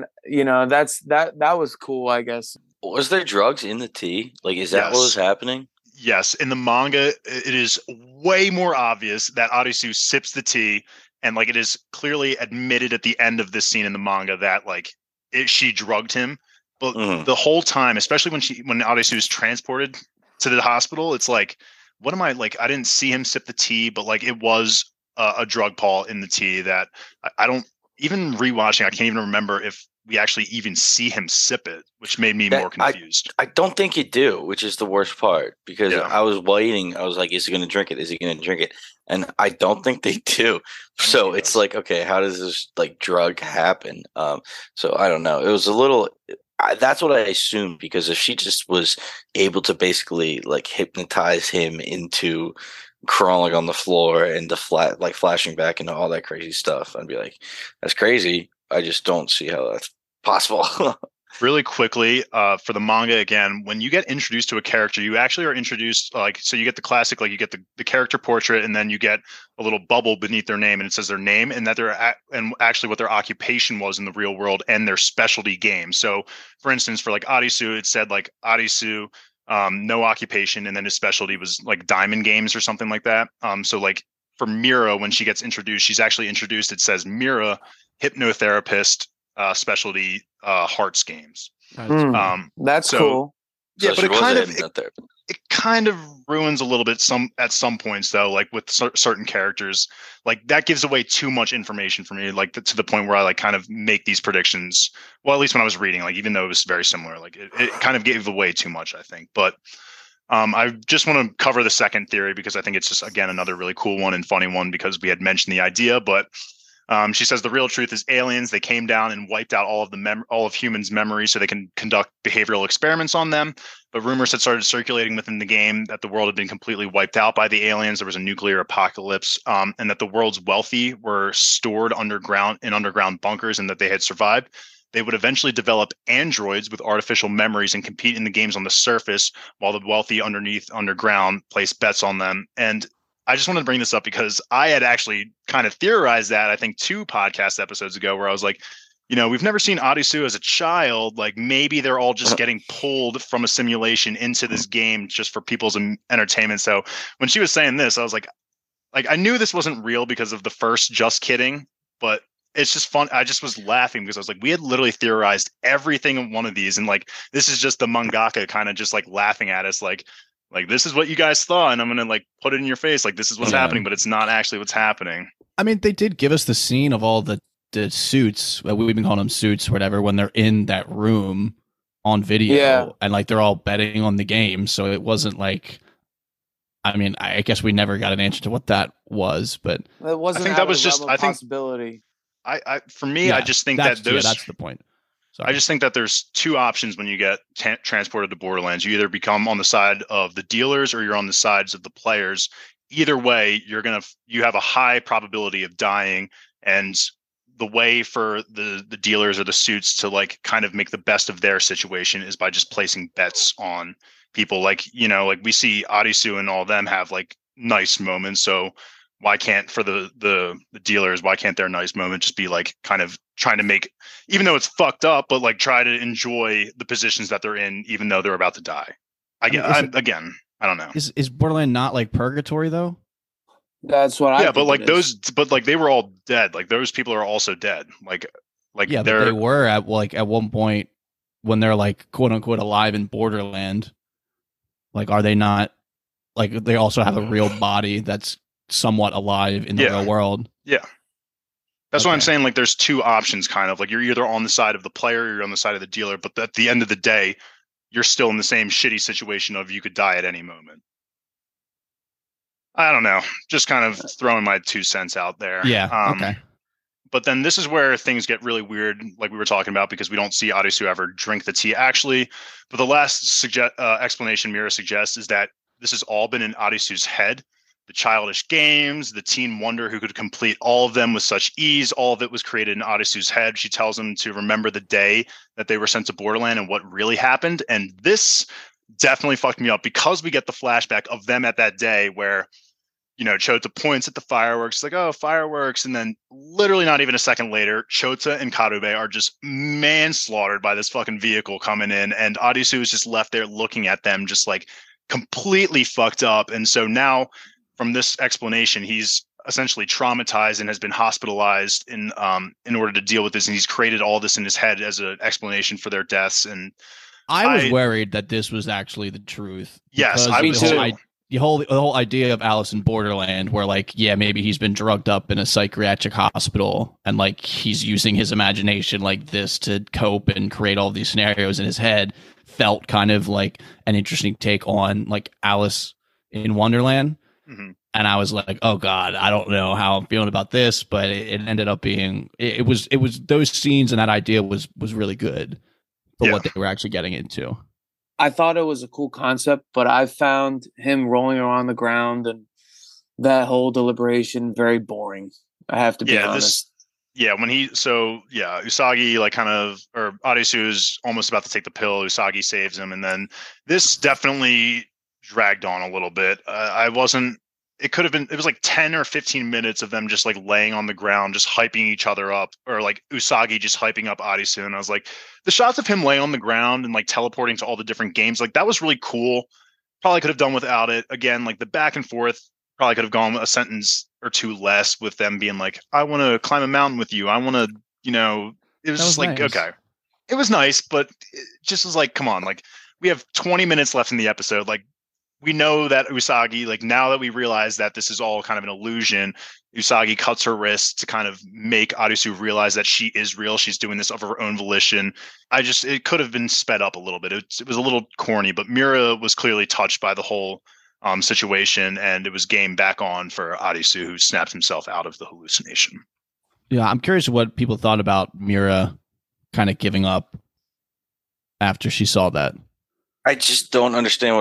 that was cool, I guess. Was there drugs in the tea? Like, is that what was happening? Yes. In the manga, it is way more obvious that Arisu sips the tea, and like it is clearly admitted at the end of this scene in the manga that like she drugged him. But the whole time, especially when Arisu is transported to the hospital, it's like, what am I like? I didn't see him sip the tea, but like it was a drug, Paul, in the tea that I don't even rewatching. I can't even remember if we actually even see him sip it, which made me more confused. I don't think you do, which is the worst part, because I was waiting. I was like, is he going to drink it? Is he going to drink it? And I don't think they do. So it's like, okay, how does this like drug happen? So I don't know. It was a little, that's what I assumed, because if she just was able to basically like hypnotize him into crawling on the floor and the flashing back into all that crazy stuff, I'd be like, that's crazy. I just don't see how that's possible. Really quickly, for the manga, again, when you get introduced to a character, you actually are introduced so you get the classic, like you get the character portrait, and then you get a little bubble beneath their name, and it says their name and that and actually what their occupation was in the real world and their specialty game. So for instance, for like Arisu, it said like Arisu, no occupation, and then his specialty was like diamond games or something like that. So like for Mira, when she gets introduced, she's actually introduced, it says Mira, hypnotherapist, specialty hearts games. That's cool. Yeah, but it kind of ruins a little bit at some points though, like with certain characters, like that gives away too much information for me, like to the point where I like kind of make these predictions. Well, at least when I was reading, like even though it was very similar, like it kind of gave away too much, I think. But I just want to cover the second theory because I think it's just, again, another really cool one and funny one because we had mentioned the idea, but She says the real truth is aliens. They came down and wiped out all of humans' memories so they can conduct behavioral experiments on them. But rumors had started circulating within the game that the world had been completely wiped out by the aliens. There was a nuclear apocalypse, and that the world's wealthy were stored underground in underground bunkers, and that they had survived. They would eventually develop androids with artificial memories and compete in the games on the surface, while the wealthy underground place bets on them. And I just wanted to bring this up because I had actually kind of theorized that, I think 2 podcast episodes ago, where I was like, we've never seen Arisu as a child. Like, maybe they're all just getting pulled from a simulation into this game just for people's entertainment. So when she was saying this, I was like I knew this wasn't real because of the first Just Kidding, but it's just fun. I just was laughing because I was like, we had literally theorized everything in one of these. And like, this is just the mangaka kind of just like laughing at us. Like, this is what you guys thought, and I'm going to like put it in your face. Like, this is what's happening, but it's not actually what's happening. I mean, they did give us the scene of all the suits. We've been calling them suits or whatever, when they're in that room on video, and like they're all betting on the game. So it wasn't like, I mean, I guess we never got an answer to what that was, but it wasn't. I think that was just a possibility. For me, I just think that that's the point. Sorry. I just think that there's 2 options when you get transported to Borderlands. You either become on the side of the dealers or you're on the sides of the players. Either way, you have a high probability of dying, and the way for the dealers or the suits to like kind of make the best of their situation is by just placing bets on people. Like, like we see Arisu and all of them have like nice moments. So why can't, for the dealers, why can't their nice moment just be like kind of trying to make, even though it's fucked up, but like try to enjoy the positions that they're in, even though they're about to die? I don't know. Is Borderland not like purgatory though? That's what I. Yeah, but like they were all dead. Like those people are also dead. Like yeah, but they were at one point when they're like quote unquote alive in Borderland. Like, are they not? Like, they also have a real body that's somewhat alive in the real world. Yeah. That's what I'm saying. Like, there's 2 options, kind of like you're either on the side of the player or you're on the side of the dealer. But at the end of the day, you're still in the same shitty situation of you could die at any moment. I don't know. Just kind of throwing my 2 cents out there. Yeah. Okay. But then this is where things get really weird, like we were talking about, because we don't see Arisu ever drink the tea, actually. But the last explanation Mira suggests is that this has all been in Arisu's head. The childish games, the teen wonder who could complete all of them with such ease, all of it was created in Arisu's head. She tells him to remember the day that they were sent to Borderland and what really happened. And this definitely fucked me up, because we get the flashback of them at that day where, Chota points at the fireworks, like, oh, fireworks. And then literally not even a second later, Chota and Karube are just manslaughtered by this fucking vehicle coming in. And Arisu is just left there looking at them, just like completely fucked up. And so now, from this explanation, he's essentially traumatized and has been hospitalized in order to deal with this. And he's created all this in his head as an explanation for their deaths. And I was worried that this was actually the truth. Yes, I was too. The whole idea of Alice in Borderland, where like, yeah, maybe he's been drugged up in a psychiatric hospital and like he's using his imagination like this to cope and create all these scenarios in his head, felt kind of like an interesting take on like Alice in Wonderland. Mm-hmm. And I was like, oh God, I don't know how I'm feeling about this, but it ended up being, it was those scenes and that idea was really good for what they were actually getting into. I thought it was a cool concept, but I found him rolling around on the ground and that whole deliberation very boring. I have to be honest. Usagi like kind of, or Arisu is almost about to take the pill. Usagi saves him. And then this definitely dragged on a little bit. It was like 10 or 15 minutes of them just like laying on the ground, just hyping each other up, or like Usagi just hyping up Arisu. And I was like, the shots of him laying on the ground and like teleporting to all the different games, like that was really cool. Probably could have done without it. Again, like the back and forth probably could have gone a sentence or 2 less with them being like, I want to climb a mountain with you. I want to, it was just like, nice. Okay. It was nice, but it just was like, come on, like we have 20 minutes left in the episode. Like, we know that Usagi, like now that we realize that this is all kind of an illusion, Usagi cuts her wrist to kind of make Arisu realize that she is real. She's doing this of her own volition. It could have been sped up a little bit. It was a little corny, but Mira was clearly touched by the whole situation, and it was game back on for Arisu, who snapped himself out of the hallucination. Yeah, I'm curious what people thought about Mira kind of giving up after she saw that. I just don't understand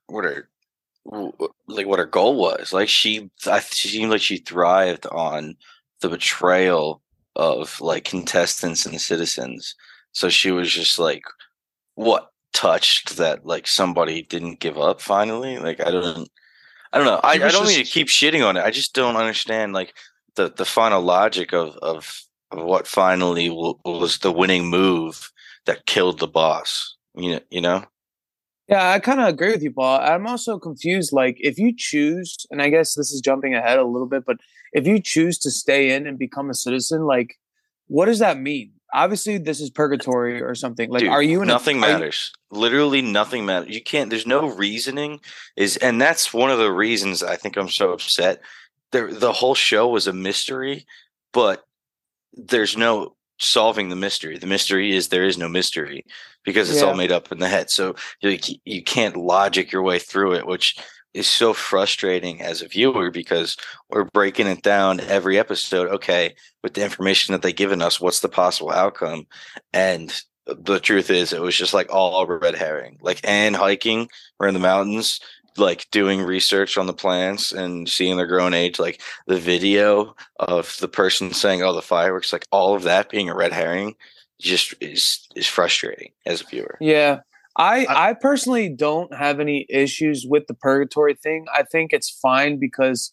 what her goal was. Like she seemed like she thrived on the betrayal of like contestants and citizens. So she was just like, what, touched that like somebody didn't give up finally. Like I don't know. I don't mean to keep shitting on it. I just don't understand like the final logic of what finally was the winning move that killed the boss. You know. Yeah, I kind of agree with you, Paul. I'm also confused. Like, if you choose, and I guess this is jumping ahead a little bit, but if you choose to stay in and become a citizen, like, what does that mean? Obviously, this is purgatory or something. Like, Dude, are you in nothing matters? Literally nothing matters. You can't. There's no reasoning. And that's one of the reasons I think I'm so upset. The whole show was a mystery, but there's no solving the mystery. The mystery is there is no mystery because it's all made up in the head. So you can't logic your way through it, which is so frustrating as a viewer because we're breaking it down every episode. Okay, with the information that they've given us, what's the possible outcome? And the truth is, it was just like all red herring. Like Anne hiking, we're in the mountains, like doing research on the plants and seeing their growing age, like the video of the person saying, "Oh, the fireworks," like all of that being a red herring, just is frustrating as a viewer. Yeah. I personally don't have any issues with the purgatory thing. I think it's fine because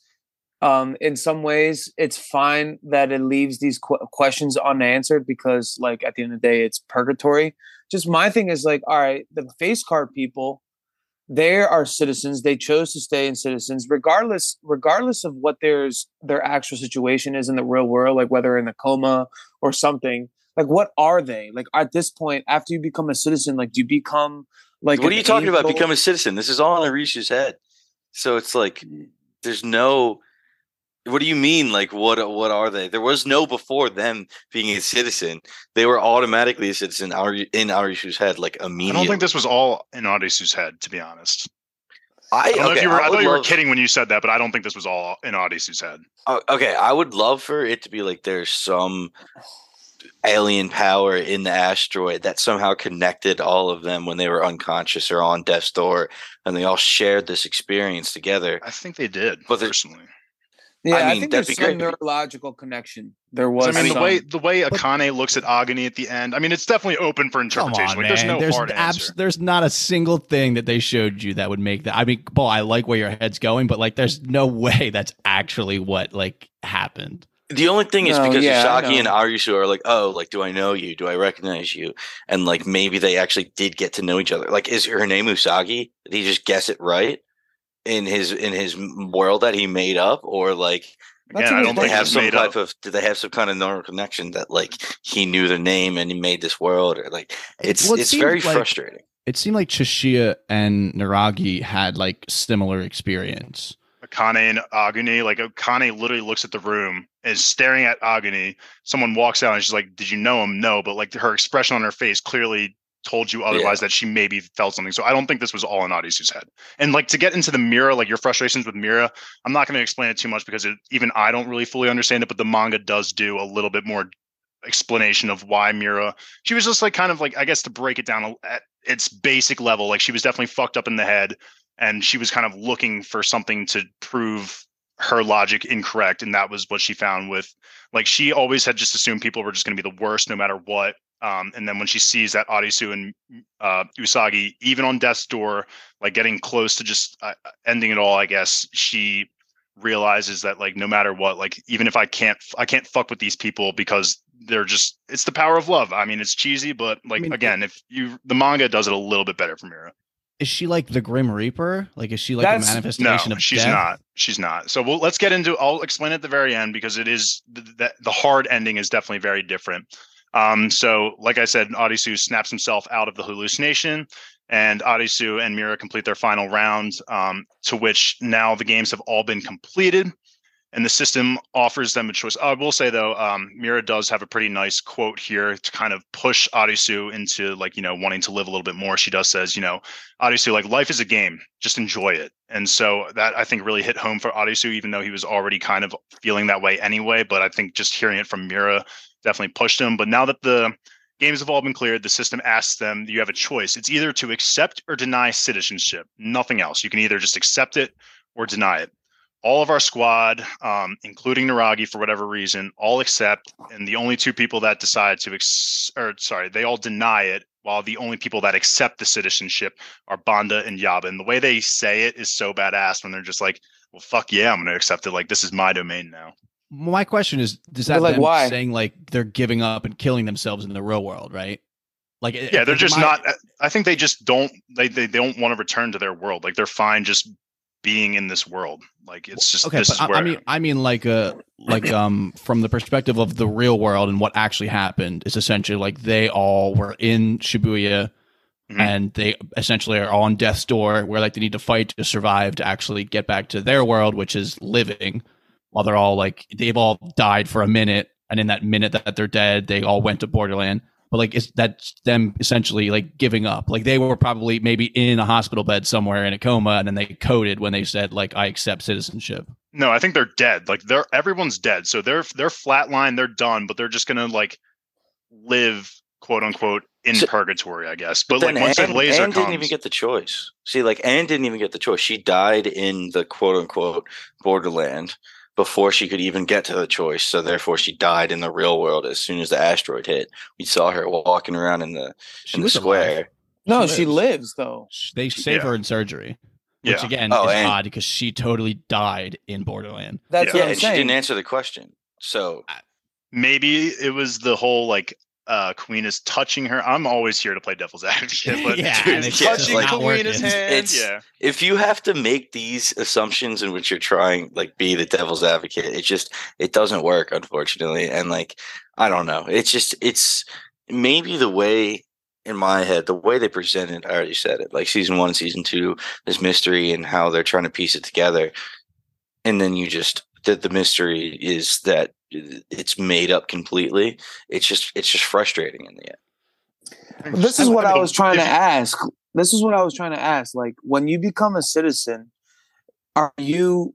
in some ways it's fine that it leaves these questions unanswered because like at the end of the day it's purgatory. Just my thing is like, all right, the face card people, they are citizens. They chose to stay in citizens, regardless of what their actual situation is in the real world, like whether in a coma or something. Like, what are they? Like at this point, after you become a citizen, like do you become like? What are you talking about? Become a citizen? This is all in Arishu's head. So it's like there's no. What do you mean? Like what are they? There was no before them being a citizen. They were automatically a citizen in Arishu's head, like immediately. I don't think this was all in Arisu's head, to be honest. I thought you were kidding when you said that, but I don't think this was all in Arisu's head. Okay, I would love for it to be like there's some alien power in the asteroid that somehow connected all of them when they were unconscious or on death's door, and they all shared this experience together. I think they did, but personally. Yeah, I think there's some neurological connection. There was. I mean, the way Akane looks at Agni at the end. I mean, it's definitely open for interpretation. Come on, like, man. There's no hard answer. There's not a single thing that they showed you that would make that. I mean, Paul, I like where your head's going, but like, there's no way that's actually what like happened. The only thing is because Usagi and Arisu are like, oh, like, do I know you? Do I recognize you? And like, maybe they actually did get to know each other. Like, is her name Usagi? Did he just guess it right in his world that he made up, or like? Again, I don't think have some type of. Did they have some kind of neural connection that like he knew their name and he made this world, or like it's very frustrating. It seemed like Chishiya and Naragi had like similar experience. Akane and Aguni, like Akane literally looks at the room, is staring at Aguni. Someone walks out and she's like, "Did you know him?" No, but like her expression on her face clearly told you otherwise, that she maybe felt something. So I don't think this was all in Arisu's head. And like to get into the Mira, like your frustrations with Mira, I'm not going to explain it too much because even I don't really fully understand it, but the manga does do a little bit more explanation of why Mira, she was just like kind of like, I guess to break it down at its basic level, like she was definitely fucked up in the head and she was kind of looking for something to prove her logic incorrect. And that was what she found with, like, she always had just assumed people were just going to be the worst no matter what. And then when she sees that Arisu and Usagi, even on death's door, like getting close to just ending it all, I guess she realizes that like no matter what, like even if I can't fuck with these people because they're just, it's the power of love. I mean, it's cheesy, but like again, the manga does it a little bit better for Mira. Is she like the Grim Reaper? Like, is she like a manifestation of she's death? not. She's not. So let's get into. I'll explain at the very end because it is the hard ending is definitely very different. So like I said, Arisu snaps himself out of the hallucination and Arisu and Mira complete their final round, to which now the games have all been completed. and the system offers them a choice. I will say though, Mira does have a pretty nice quote here to kind of push Arisu into like, wanting to live a little bit more. She does says, Arisu, like life is a game, just enjoy it. And so that I think really hit home for Arisu, even though he was already kind of feeling that way anyway. But I think just hearing it from Mira definitely pushed him. But now that the games have all been cleared, the system asks them, you have a choice. It's either to accept or deny citizenship, nothing else. You can either just accept it or deny it. All of our squad, including Naragi, for whatever reason, all accept, and the only two people that decide they all deny it, while the only people that accept the citizenship are Banda and Yaba. And the way they say it is so badass when they're just like, well, fuck yeah, I'm going to accept it. Like, this is my domain now. My question is that like, them why? saying like they're giving up and killing themselves in the real world, right? Like, yeah, they're just not. I think they just don't. They don't want to return to their world. Like, they're fine just being in this world. Like, it's just okay. This but is where I mean, like from the perspective of the real world and what actually happened is essentially like they all were in Shibuya, and they essentially are all on death's door, where like they need to fight to survive to actually get back to their world, which is living. While they're all like they've all died for a minute, and in that minute that they're dead, they all went to Borderland. But like that's them essentially like giving up. Like they were probably maybe in a hospital bed somewhere in a coma, and then they coded when they said like I accept citizenship. No, I think they're dead. Like everyone's dead, so they're flatline. They're done, but they're just gonna like live, quote unquote, in purgatory, I guess. But like once that laser comes, didn't even get the choice. See, like Anne didn't even get the choice. She died in the quote unquote Borderland before she could even get to the choice. So therefore she died in the real world as soon as the asteroid hit. We saw her walking around in the square. Alive. No, she lives though. They save her in surgery. Which again is odd because she totally died in Borderland. That's what I'm saying. She didn't answer the question. So maybe it was the whole like Queen is touching her. I'm always here to play devil's advocate, but touching Queen's hand. If you have to make these assumptions in which you're trying like be the devil's advocate, it doesn't work, unfortunately. And like I don't know. It's maybe the way in my head, the way they present it, I already said it. Like season 1, season 2, this mystery and how they're trying to piece it together. And then you just the mystery is that it's made up completely. It's just frustrating in the end. This is what I was trying to ask. Like when you become a citizen, are you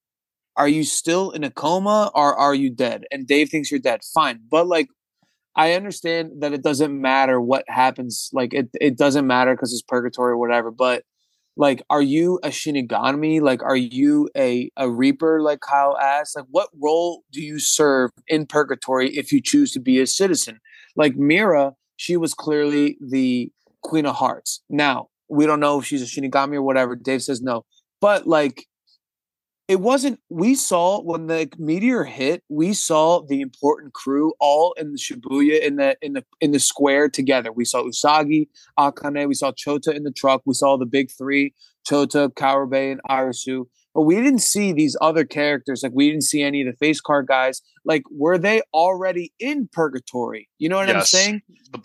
still in a coma or are you dead? And Dave thinks you're dead. Fine. But like I understand that it doesn't matter what happens. Like it doesn't matter because it's purgatory or whatever. But like, are you a Shinigami? Like, are you a Reaper? Like Kyle asked. Like, what role do you serve in purgatory if you choose to be a citizen? Like Mira, she was clearly the Queen of Hearts. Now we don't know if she's a Shinigami or whatever. Dave says no, but like. It wasn't. We saw when the meteor hit. We saw the important crew all in the Shibuya in the square together. We saw Usagi, Akane. We saw Chota in the truck. We saw the big three: Chota, Kawabe, and Arisu. But we didn't see these other characters. Like we didn't see any of the face card guys. Like were they already in purgatory? You know what I'm saying? The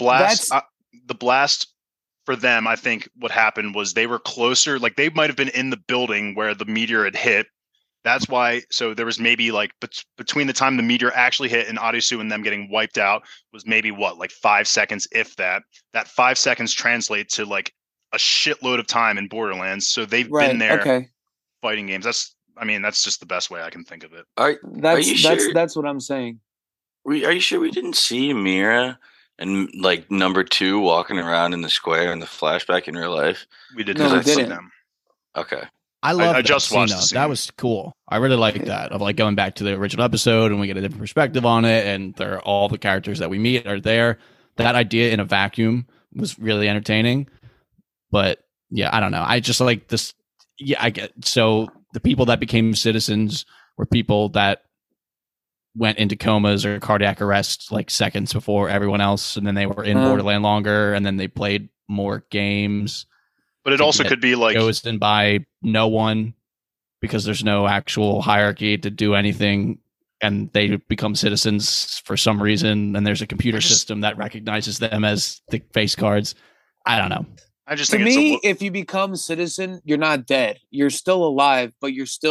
blast. For them, I think what happened was they were closer. Like they might have been in the building where the meteor had hit. That's why. So there was maybe like between the time the meteor actually hit and Arisu and them getting wiped out was maybe like 5 seconds, if that. That 5 seconds translates to like a shitload of time in Borderlands. So they've been there fighting games. That's just the best way I can think of it. That's what I'm saying. Are you sure we didn't see Mira and like number 2 walking around in the square in the flashback in real life? We did not see them. Okay. I just watched that. That was cool. I really like that of like going back to the original episode and we get a different perspective on it, and all the characters that we meet are there. That idea in a vacuum was really entertaining. But yeah, I don't know. I just like this. Yeah, I get. So the people that became citizens were people that went into comas or cardiac arrest like seconds before everyone else, and then they were in Borderland longer, and then they played more games. But it also could be like chosen by no one because there's no actual hierarchy to do anything, and they become citizens for some reason, and there's a computer system that recognizes them as the face cards. I don't know. I just think if you become a citizen, you're not dead. You're still alive, but you're still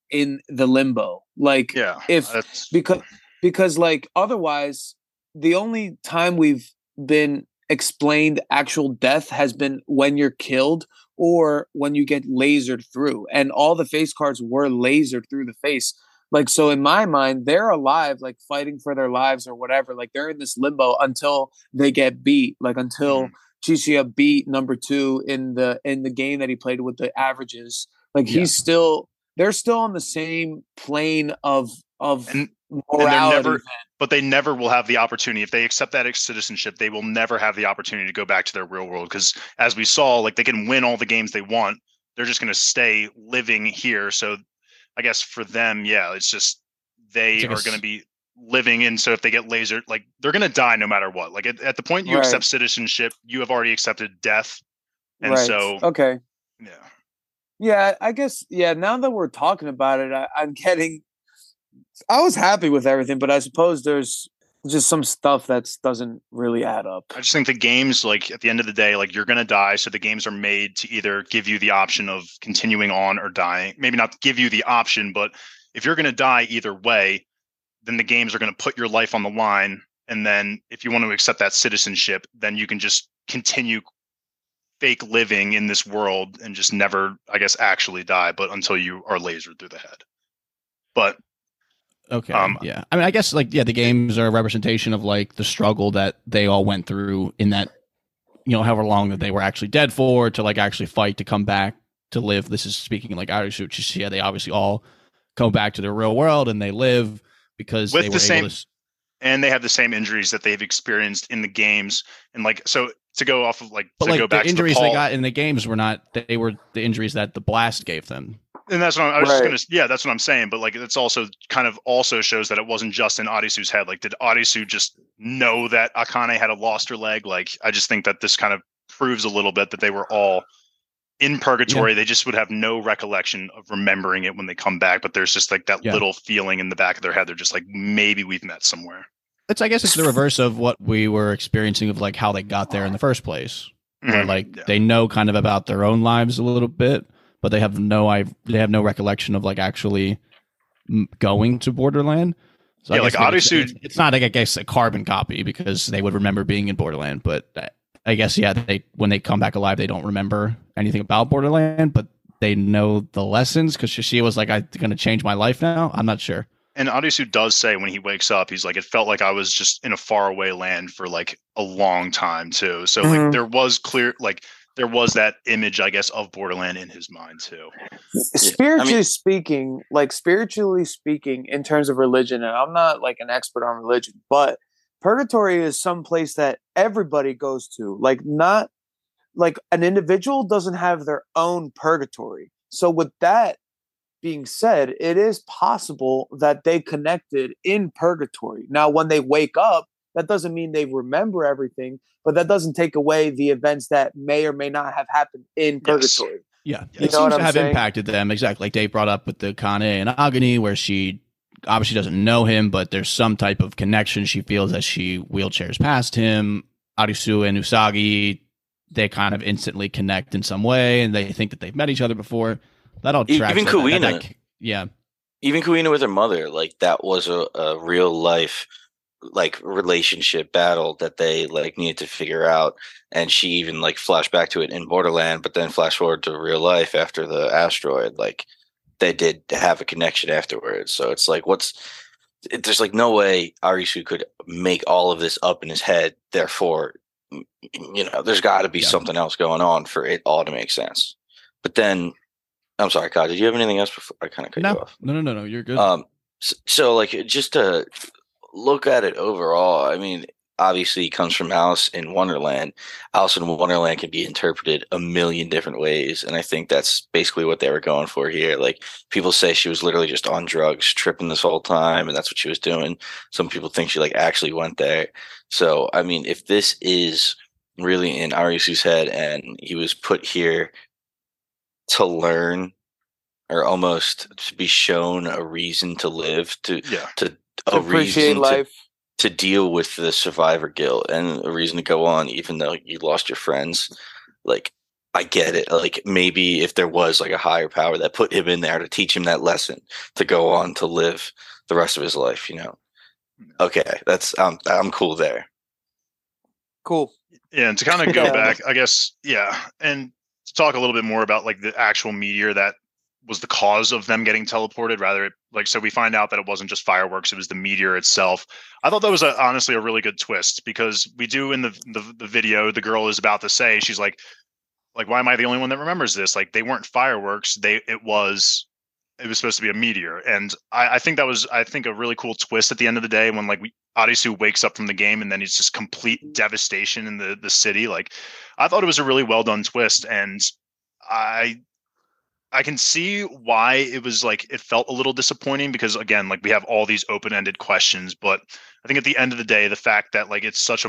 in the limbo. Like Yeah, if because like otherwise the only time we've been explained actual death has been when you're killed or when you get lasered through, and all the face cards were lasered through the face. Like, so in my mind, they're alive, like fighting for their lives or whatever. Like they're in this limbo until they get beat, like until Chishiya beat number 2 in the game that he played with the averages. Like they're still on the same plane of morality. But they never will have the opportunity. If they accept that citizenship, they will never have the opportunity to go back to their real world. Because as we saw, like they can win all the games they want. They're just going to stay living here. So I guess for them, it's just they are going to be living in. So if they get lasered, like they're going to die no matter what. Like at the point you accept citizenship, you have already accepted death. And so, okay. Yeah. Yeah, I guess. Yeah. Now that we're talking about it, I was happy with everything, but I suppose there's just some stuff that doesn't really add up. I just think the games, like at the end of the day, like you're going to die. So the games are made to either give you the option of continuing on or dying. Maybe not give you the option, but if you're going to die either way, then the games are going to put your life on the line. And then if you want to accept that citizenship, then you can just continue fake living in this world and just never, I guess, actually die, but until you are lasered through the head. But okay. Yeah. I mean, I guess like, the games are a representation of like the struggle that they all went through in that, however long that they were actually dead for, to like actually fight to come back to live. This is speaking like Arisu Chishiya. They obviously all come back to their real world and they live because with they were able to. And they have the same injuries that they've experienced in the games. And like, so to go off of like, but to like go back the injuries to they got in the games they were the injuries that the blast gave them. And that's what I was just going to, that's what I'm saying. But like, it's also kind of also shows that it wasn't just in Arisu's head. Like, did Arisu just know that Akane had lost her leg? Like, I just think that this kind of proves a little bit that they were all in purgatory. They just would have no recollection of remembering it when they come back. But there's just like that little feeling in the back of their head. They're just like, maybe we've met somewhere. I guess it's the reverse of what we were experiencing of like how they got there in the first place. Where like they know kind of about their own lives a little bit, but they have no recollection of like actually going to Borderland. So I guess like Arisu, it's not like, I guess, a carbon copy because they would remember being in Borderland, but I guess when they come back alive, they don't remember anything about Borderland, but they know the lessons because Chishiya was like, I'm going to change my life now. I'm not sure. And Arisu does say when he wakes up, he's like, it felt like I was just in a faraway land for like a long time too. So like there was that image, I guess, of Borderland in his mind too. Spiritually speaking, in terms of religion, and I'm not like an expert on religion, but purgatory is some place that everybody goes to. Like not like an individual doesn't have their own purgatory. So with that being said, it is possible that they connected in purgatory. Now, when they wake up, that doesn't mean they remember everything, but that doesn't take away the events that may or may not have happened in purgatory. Yeah, it seems to have impacted them. Exactly. Like Dave brought up with the Kane and Agani, where she obviously doesn't know him, but there's some type of connection. She feels as she wheelchairs past him. Arisu and Usagi, they kind of instantly connect in some way, and they think that they've met each other before. That all tracks. Even Kuina. Yeah. Even Kuina with her mother, like that was a real life like relationship battle that they like needed to figure out. And she even like flashed back to it in Borderland, but then flash forward to real life after the asteroid. Like they did have a connection afterwards. So it's like, there's like no way Arisu could make all of this up in his head. Therefore, there's got to be something else going on for it all to make sense. But then, I'm sorry, Kyle, did you have anything else before I kind of cut you off? No, you're good. So like just to look at it overall, I mean, obviously it comes from Alice in Wonderland. Alice in Wonderland can be interpreted a million different ways, and I think that's basically what they were going for here. Like people say she was literally just on drugs, tripping this whole time, and that's what she was doing. Some people think she like actually went there. So I mean, if this is really in Arisu's head and he was put here to learn or almost to be shown a reason to live, to appreciate life, to deal with the survivor guilt and a reason to go on, even though you lost your friends. Like, I get it. Like maybe if there was like a higher power that put him in there to teach him that lesson to go on to live the rest of his life, Okay, I'm cool there. Cool. Yeah, and to kind of go back, I guess, and to talk a little bit more about like the actual meteor that was the cause of them getting teleported. Rather, so we find out that it wasn't just fireworks; it was the meteor itself. I thought that was honestly a really good twist, because we do in the video, the girl is about to say, she's like, why am I the only one that remembers this? Like, they weren't fireworks; it was supposed to be a meteor. And I think that was, a really cool twist at the end of the day, when like Arisu wakes up from the game and then it's just complete devastation in the city. Like, I thought it was a really well done twist, and I can see why it was like, it felt a little disappointing, because again, like we have all these open-ended questions, but I think at the end of the day, the fact that like it's such a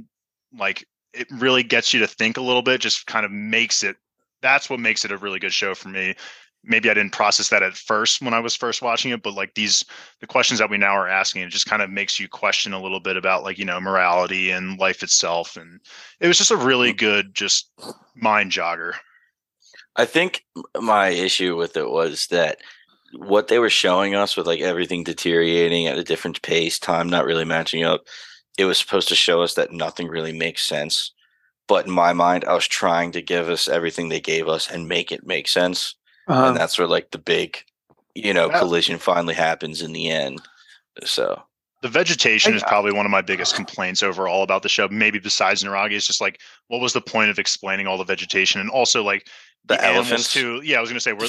it really gets you to think a little bit, just kind of that's what makes it a really good show for me. Maybe I didn't process that at first when I was first watching it, but like the questions that we now are asking, it just kind of makes you question a little bit about like, morality and life itself. And it was just a really good, just mind jogger. I think my issue with it was that what they were showing us with like everything deteriorating at a different pace, time not really matching up, it was supposed to show us that nothing really makes sense. But in my mind, I was trying to give us everything they gave us and make it make sense. And that's where like the big, collision finally happens in the end. So the vegetation is probably one of my biggest complaints overall about the show. Maybe besides Naragi, it's just like, what was the point of explaining all the vegetation? And also like the elephants too. Yeah, I was going to say,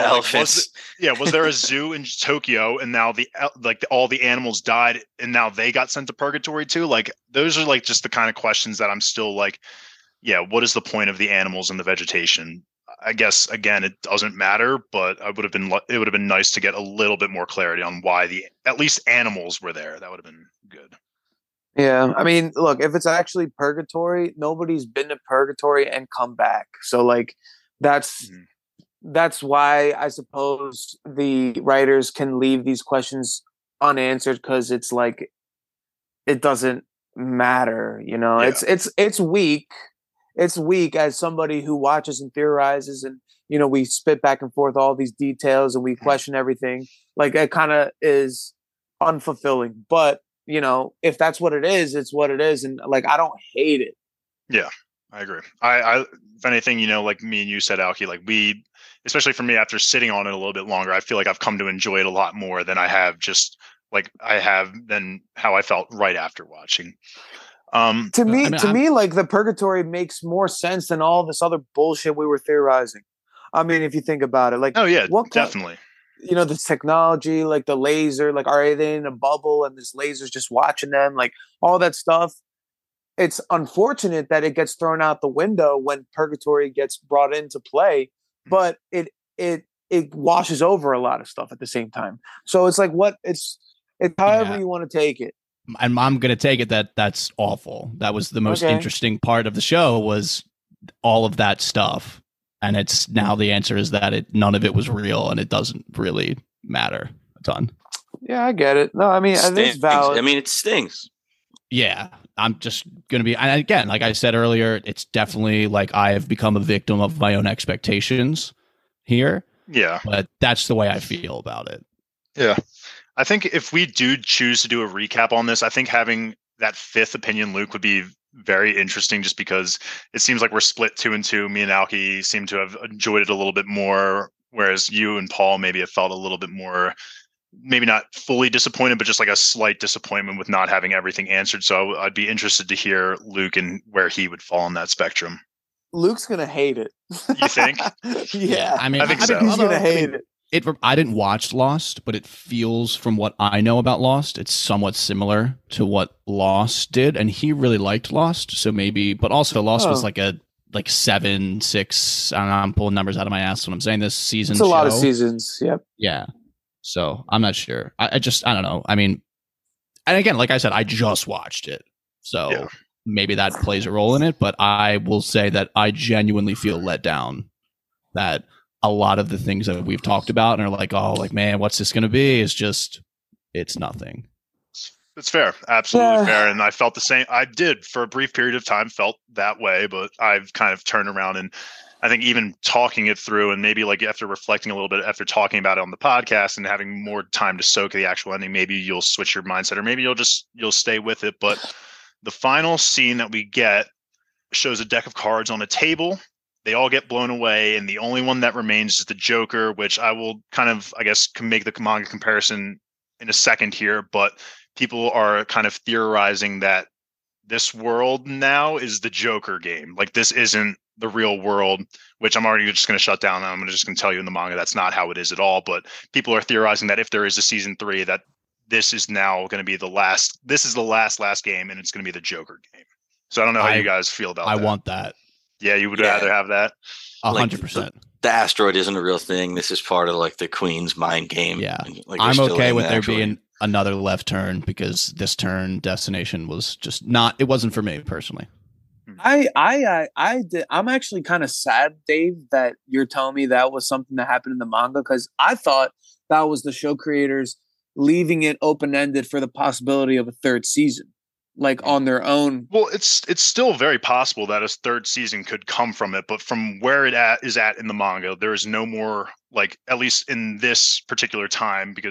was there a zoo in Tokyo, and now all the animals died, and now they got sent to purgatory too? Like, those are like just the kind of questions that I'm still like, what is the point of the animals and the vegetation? I guess again, it doesn't matter, but it would have been nice to get a little bit more clarity on why at least animals were there. That would have been good. Yeah, I mean, look, if it's actually purgatory, nobody's been to purgatory and come back. So like, that's why I suppose the writers can leave these questions unanswered, because it's like, it doesn't matter. It's weak. It's weak as somebody who watches and theorizes, and we spit back and forth all these details and we question everything. Like, it kind of is unfulfilling. But if that's what it is, it's what it is, and like, I don't hate it. Yeah, I agree. I if anything, like me and you said, Alki, like especially for me, after sitting on it a little bit longer, I feel like I've come to enjoy it a lot more than than how I felt right after watching. To me, like, the purgatory makes more sense than all this other bullshit we were theorizing. I mean, if you think about it, like, definitely. This technology, like the laser, like, are they in a bubble and this laser's just watching them? Like, all that stuff. It's unfortunate that it gets thrown out the window when purgatory gets brought into play, but it washes over a lot of stuff at the same time. So it's like, it's however you want to take it. And I'm going to take it that's awful. That was the most interesting part of the show, was all of that stuff. And it's now the answer is that none of it was real, and it doesn't really matter a ton. Yeah, I get it. No, I mean, it's valid. I mean, it stings. Yeah, I'm just going to be, and again, like I said earlier, it's definitely like I have become a victim of my own expectations here. Yeah. But that's the way I feel about it. Yeah. I think if we do choose to do a recap on this, I think having that fifth opinion Luke would be very interesting, just because it seems like we're split 2 and 2. Me and Alki seem to have enjoyed it a little bit more, whereas you and Paul maybe have felt a little bit more, maybe not fully disappointed, but just like a slight disappointment with not having everything answered. So I'd be interested to hear Luke and where he would fall on that spectrum. Luke's going to hate it. You think? Yeah. I mean, I think so. He's going to hate it. I didn't watch Lost, but it feels, from what I know about Lost, it's somewhat similar to what Lost did, and he really liked Lost. So maybe, but also Lost was like 7, 6. I don't know, I'm pulling numbers out of my ass when I'm saying this season. It's a lot of seasons. Yep. Yeah. So I'm not sure. I don't know. I mean, and again, like I said, I just watched it, so maybe that plays a role in it. But I will say that I genuinely feel let down that a lot of the things that we've talked about and are like, oh, like, man, what's this going to be? It's nothing. It's fair. Absolutely fair. And I felt the same. I did for a brief period of time felt that way, but I've kind of turned around and I think even talking it through and maybe like after reflecting a little bit after talking about it on the podcast and having more time to soak the actual ending, maybe you'll switch your mindset or maybe you'll stay with it. But the final scene that we get shows a deck of cards on a table. They all get blown away, and the only one that remains is the Joker, which I will kind of, I guess, can make the manga comparison in a second here, but people are kind of theorizing that this world now is the Joker game. Like this isn't the real world, which I'm already just going to shut down. I'm just going to tell you in the manga that's not how it is at all. But people are theorizing that if there is a season 3, that this is now going to be the last. This is the last game, and it's going to be the Joker game. So I don't know how you guys feel about that. I want that. Yeah, you would rather have that. 100%. The asteroid isn't a real thing. This is part of like the Queen's mind game. Yeah, like, I'm okay with there being another left turn because this turn destination was just not. It wasn't for me personally. I'm actually kind of sad, Dave, that you're telling me that was something that happened in the manga, because I thought that was the show creators leaving it open ended for the possibility of a third season, like on their own. Well, it's still very possible that a third season could come from it, but from where it is at in the manga, there is no more, like, at least in this particular time, because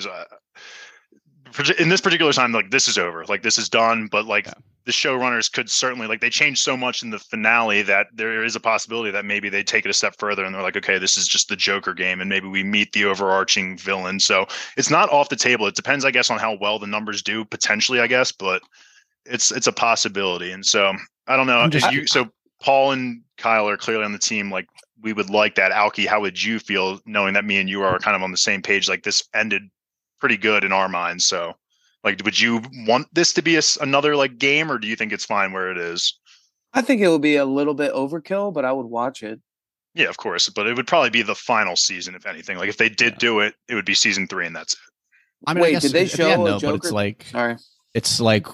in this particular time, like, this is over, like, this is done, but like the showrunners could certainly, like, they changed so much in the finale that there is a possibility that maybe they take it a step further and they're like, okay, this is just the Joker game, and maybe we meet the overarching villain. So it's not off the table. It depends, I guess, on how well the numbers do potentially, I guess, but it's a possibility. And so I don't know. So Paul and Kyle are clearly on the team. Like, we would like that. Aoki, how would you feel knowing that me and you are kind of on the same page? Like, this ended pretty good in our minds. So, like, would you want this to be another like game, or do you think it's fine where it is? I think it would be a little bit overkill, but I would watch it. Yeah, of course. But it would probably be the final season, if anything. Like, if they did do it, it would be season 3, and that's it. I mean, wait, did they show a Joker? But it's like, sorry, it's like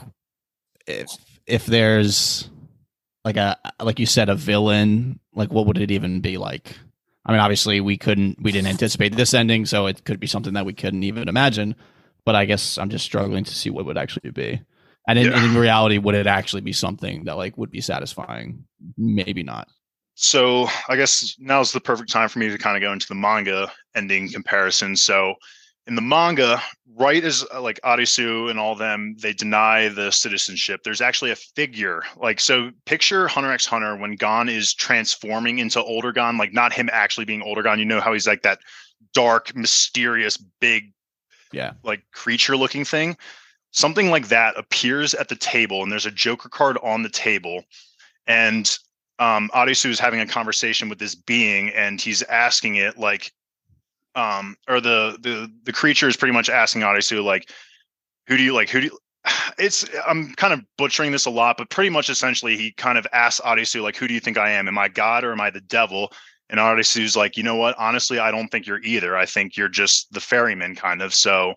if there's like you said, a villain, like, what would it even be like? I mean, obviously we didn't anticipate this ending, so it could be something that we couldn't even imagine. But I guess I'm just struggling to see what would actually be. And in reality, would it actually be something that like would be satisfying? Maybe not. So I guess now's the perfect time for me to kind of go into the manga ending comparison. So in the manga, right as like Arisu and all them, they deny the citizenship. There's actually a figure. Like, so picture Hunter x Hunter when Gon is transforming into older Gon, like not him actually being older Gon. You know how he's like that dark, mysterious, big, like creature looking thing. Something like that appears at the table, and there's a Joker card on the table. And Arisu is having a conversation with this being, and he's asking it like, or the creature is pretty much asking Arisu, like, who do you I'm kind of butchering this a lot, but pretty much essentially he kind of asks Arisu, like, who do you think I am? Am I God or am I the devil? And Arisu's like, you know what? Honestly, I don't think you're either. I think you're just the ferryman kind of. So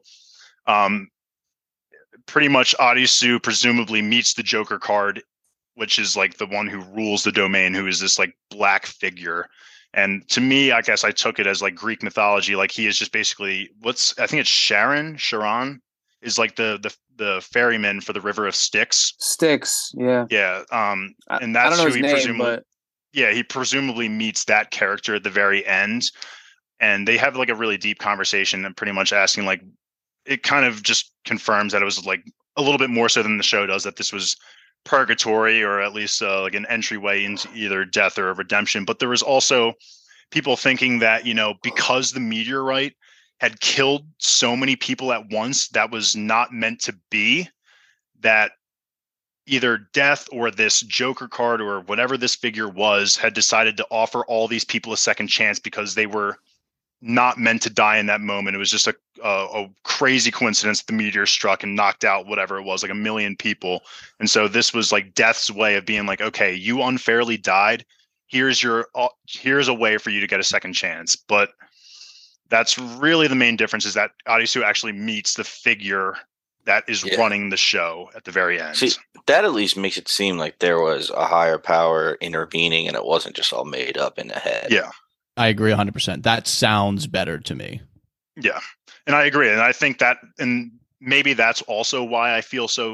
pretty much Arisu presumably meets the Joker card, which is like the one who rules the domain, who is this like black figure. And to me, I guess I took it as like Greek mythology. Like, he is just basically I think it's Charon is like the ferryman for the River of Styx. Styx, yeah. Yeah. And that's who he presumably, he presumably meets that character at the very end. And they have like a really deep conversation and pretty much asking, like, it kind of just confirms that it was like a little bit more so than the show does, that this was purgatory, or at least like an entryway into either death or a redemption. But there was also people thinking that, you know, because the meteorite had killed so many people at once, that was not meant to be, that either death or this Joker card or whatever this figure was had decided to offer all these people a second chance because they were not meant to die in that moment. It was just a crazy coincidence that the meteor struck and knocked out whatever it was, like 1 million people. And so this was like death's way of being like, okay, you unfairly died. Here's a way for you to get a second chance. But that's really the main difference, is that Arisu actually meets the figure that is running the show at the very end. See, that at least makes it seem like there was a higher power intervening and it wasn't just all made up in the head. Yeah. I agree 100%. That sounds better to me. Yeah. And I agree. And I think that, and maybe that's also why I feel so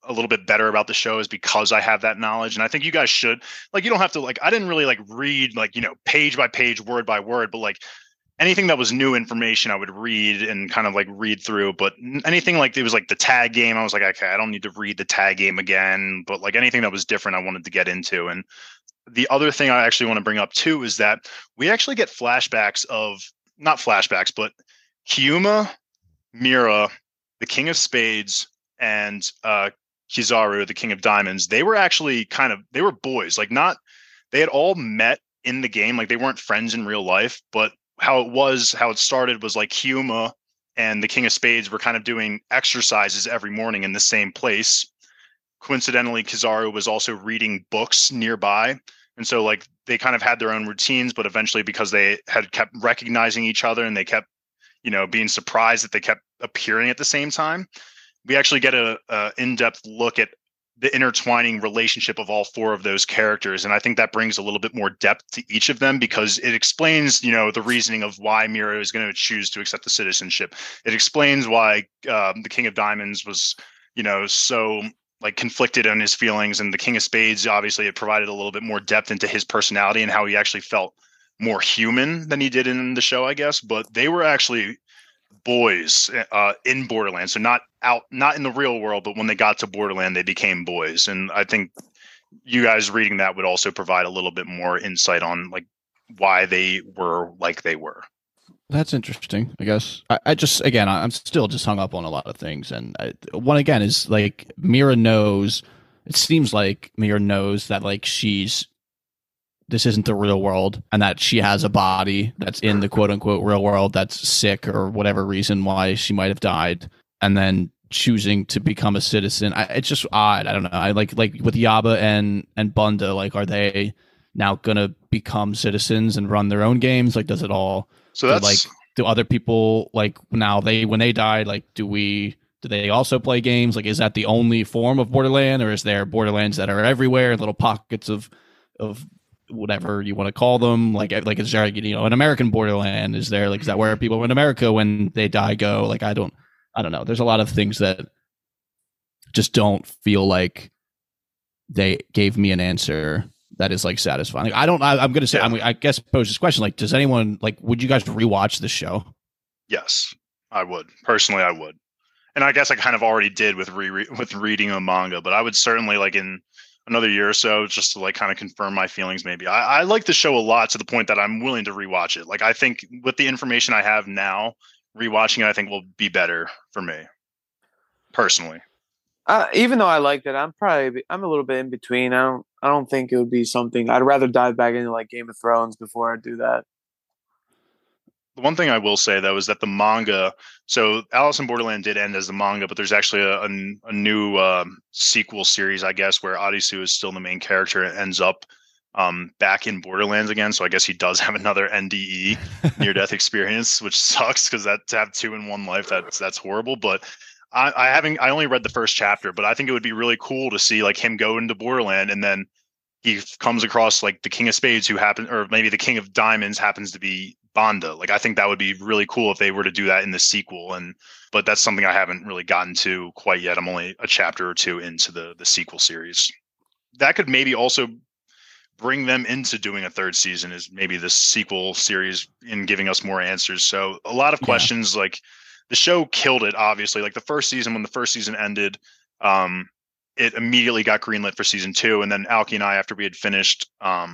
a little bit better about the show is because I have that knowledge. And I think you guys should, like, you don't have to, like, I didn't really like read like, page by page, word by word, but like anything that was new information I would read and kind of like read through. But anything like it was like the tag game, I was like, okay, I don't need to read the tag game again. But like anything that was different, I wanted to get into. And the other thing I actually want to bring up too is that we actually get flashbacks of, not flashbacks, but Kyuma, Mira, the King of Spades, and Kizaru, the King of Diamonds. They were actually they were boys. Like, not, they had all met in the game. Like, they weren't friends in real life, but how it started was like Kyuma and the King of Spades were kind of doing exercises every morning in the same place. Coincidentally, Kizaru was also reading books nearby. And so like they kind of had their own routines, but eventually because they had kept recognizing each other and they kept, being surprised that they kept appearing at the same time, we actually get a in-depth look at the intertwining relationship of all four of those characters. And I think that brings a little bit more depth to each of them because it explains, the reasoning of why Mira is going to choose to accept the citizenship. It explains why the King of Diamonds was, so like conflicted on his feelings, and the King of Spades, obviously it provided a little bit more depth into his personality and how he actually felt more human than he did in the show, I guess. But they were actually boys in Borderlands, so not in the real world, but when they got to Borderland, they became boys. And I think you guys reading that would also provide a little bit more insight on like why they were like they were. That's interesting, I guess. I'm still just hung up on a lot of things. And one, again, is like Mira knows, it seems like Mira knows that like this isn't the real world and that she has a body that's in the quote unquote real world that's sick or whatever reason why she might have died. And then choosing to become a citizen. It's just odd. I don't know. I like with Yaba and Bunda, like, are they now going to become citizens and run their own games? Like, does it all... So that's like, do other people like now when they die, like, do they also play games? Like, is that the only form of Borderland, or is there Borderlands that are everywhere, little pockets of whatever you want to call them? Like is there, an American Borderland? Is that where people in America when they die go? Like, I don't know. There's a lot of things that just don't feel like they gave me an answer that is like satisfying. I'm going to say, I guess pose this question. Like, does anyone would you guys rewatch the show? Yes, I would. Personally, I would. And I guess I kind of already did with reading a manga, but I would certainly like in another year or so, just to like kind of confirm my feelings. Maybe I like the show a lot to the point that I'm willing to rewatch it. Like, I think with the information I have now, rewatching it, I think will be better for me personally. Even though I liked it, I'm a little bit in between. I don't think it would be something I'd rather dive back into like Game of Thrones before I do that. The one thing I will say though is that the manga, so Alice in Borderland did end as the manga, but there's actually a new sequel series, I guess, where Arisu is still the main character and ends up back in Borderlands again. So I guess he does have another NDE, near-death experience, which sucks because to have two in one life, that's horrible. But I only read the first chapter, but I think it would be really cool to see like him go into Borderland and then he comes across like the King of Spades or maybe the King of Diamonds happens to be Banda. Like, I think that would be really cool if they were to do that in the sequel. But that's something I haven't really gotten to quite yet. I'm only a chapter or two into the sequel series. That could maybe also bring them into doing a third season, is maybe the sequel series in giving us more answers. So a lot of questions, like the show killed it, obviously. Like the first season, when the first season ended, it immediately got greenlit for season 2. And then Alki and I, after we had finished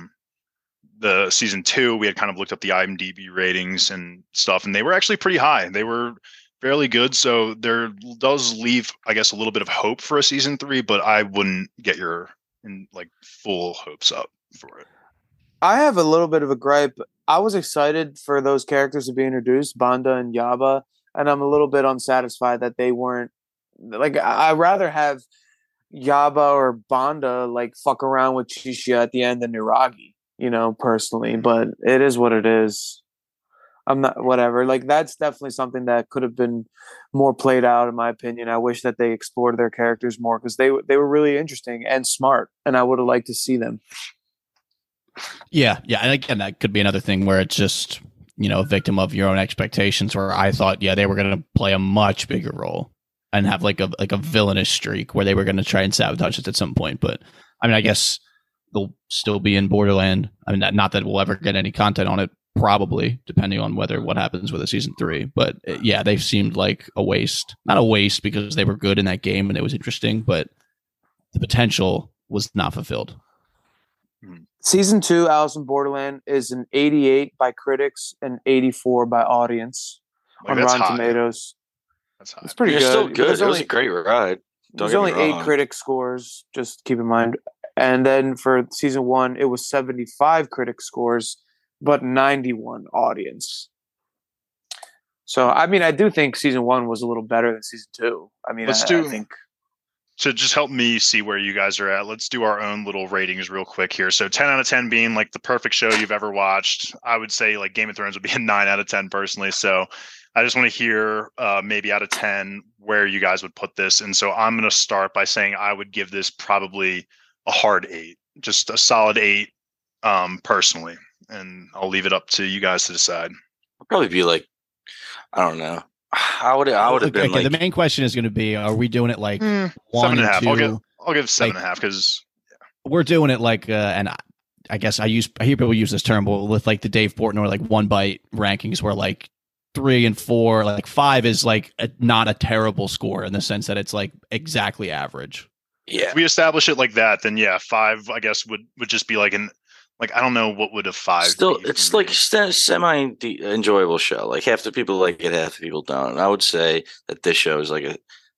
the season 2, we had kind of looked up the IMDb ratings and stuff, and they were actually pretty high. They were fairly good. So there does leave, I guess, a little bit of hope for a season 3, but I wouldn't get your full hopes up for it. I have a little bit of a gripe. I was excited for those characters to be introduced, Banda and Yaba, and I'm a little bit unsatisfied that they weren't. Like, I'd rather have Yaba or Banda like fuck around with Chisha at the end than Niragi, personally. But it is what it is. I'm not, whatever. Like, that's definitely something that could have been more played out, in my opinion. I wish that they explored their characters more because they were really interesting and smart, and I would have liked to see them. Yeah. And again, that could be another thing where it's just, a victim of your own expectations, where I thought, they were going to play a much bigger role. and have like a villainous streak where they were going to try and sabotage it at some point. But I mean, I guess they'll still be in Borderland. I mean, not that we'll ever get any content on it, probably, depending on what happens with a season 3. But yeah, they seemed like a waste. Not a waste because they were good in that game and it was interesting, but the potential was not fulfilled. Season 2, Alice in Borderland, is an 88 by critics and 84 by audience on Rotten Tomatoes. That's high. It's pretty good. Still good. It was a great ride. There's only 8 critic scores, just keep in mind. And then for season 1, it was 75 critic scores, but 91 audience. So, I mean, I do think season 1 was a little better than season 2. I mean, I think... To just help me see where you guys are at, let's do our own little ratings real quick here. So 10 out of 10 being like the perfect show you've ever watched. I would say like Game of Thrones would be a 9 out of 10 personally. So I just want to hear maybe out of 10 where you guys would put this. And so I'm going to start by saying I would give this probably a hard 8, just a solid 8 personally. And I'll leave it up to you guys to decide. I'll probably be like, I don't know. I would have been like, the main question is going to be, are we doing it like 1 7.5? and 2? I'll give 7.5 because we're doing it like, and I guess I hear people use this term, but with like the Dave Portnoy like one bite rankings, where like 3 and 4, like 5 is like not a terrible score in the sense that it's like exactly average. Yeah, if we establish it like that, then yeah, 5 I guess would just be like I don't know what would a 5 still be it's like a semi enjoyable show. Like half the people like it, half the people don't. And I would say that this show is like a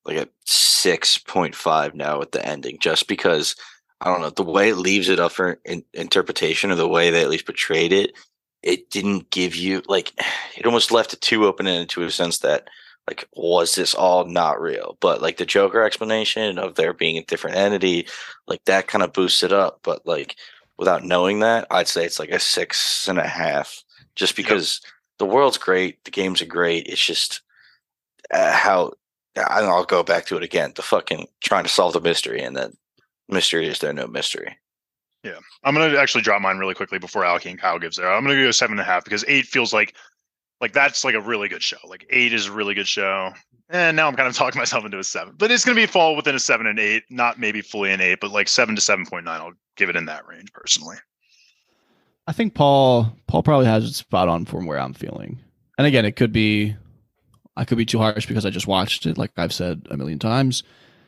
6.5 now with the ending, just because I don't know, the way it leaves it up for interpretation, or the way they at least portrayed it, it didn't give you like, it almost left it too open-ended to a sense that like, was this all not real? But like the Joker explanation of there being a different entity, like that kind of boosts it up. But like, without knowing that, I'd say it's like a 6.5, just because the world's great, the games are great. It's just how I'll go back to it again. The fucking trying to solve the mystery, and then mystery is there no mystery. Yeah, I'm gonna actually drop mine really quickly before Alki and Kyle gives their. I'm gonna go 7.5 because 8 feels like that's like a really good show. Like 8 is a really good show, and now I'm kind of talking myself into a 7. But it's gonna fall within a 7 and 8, not maybe fully an 8, but like 7 to 7.9. I'll give it in that range personally. I think Paul probably has it spot on from where I'm feeling. And again, I could be too harsh because I just watched it, like I've said a million times.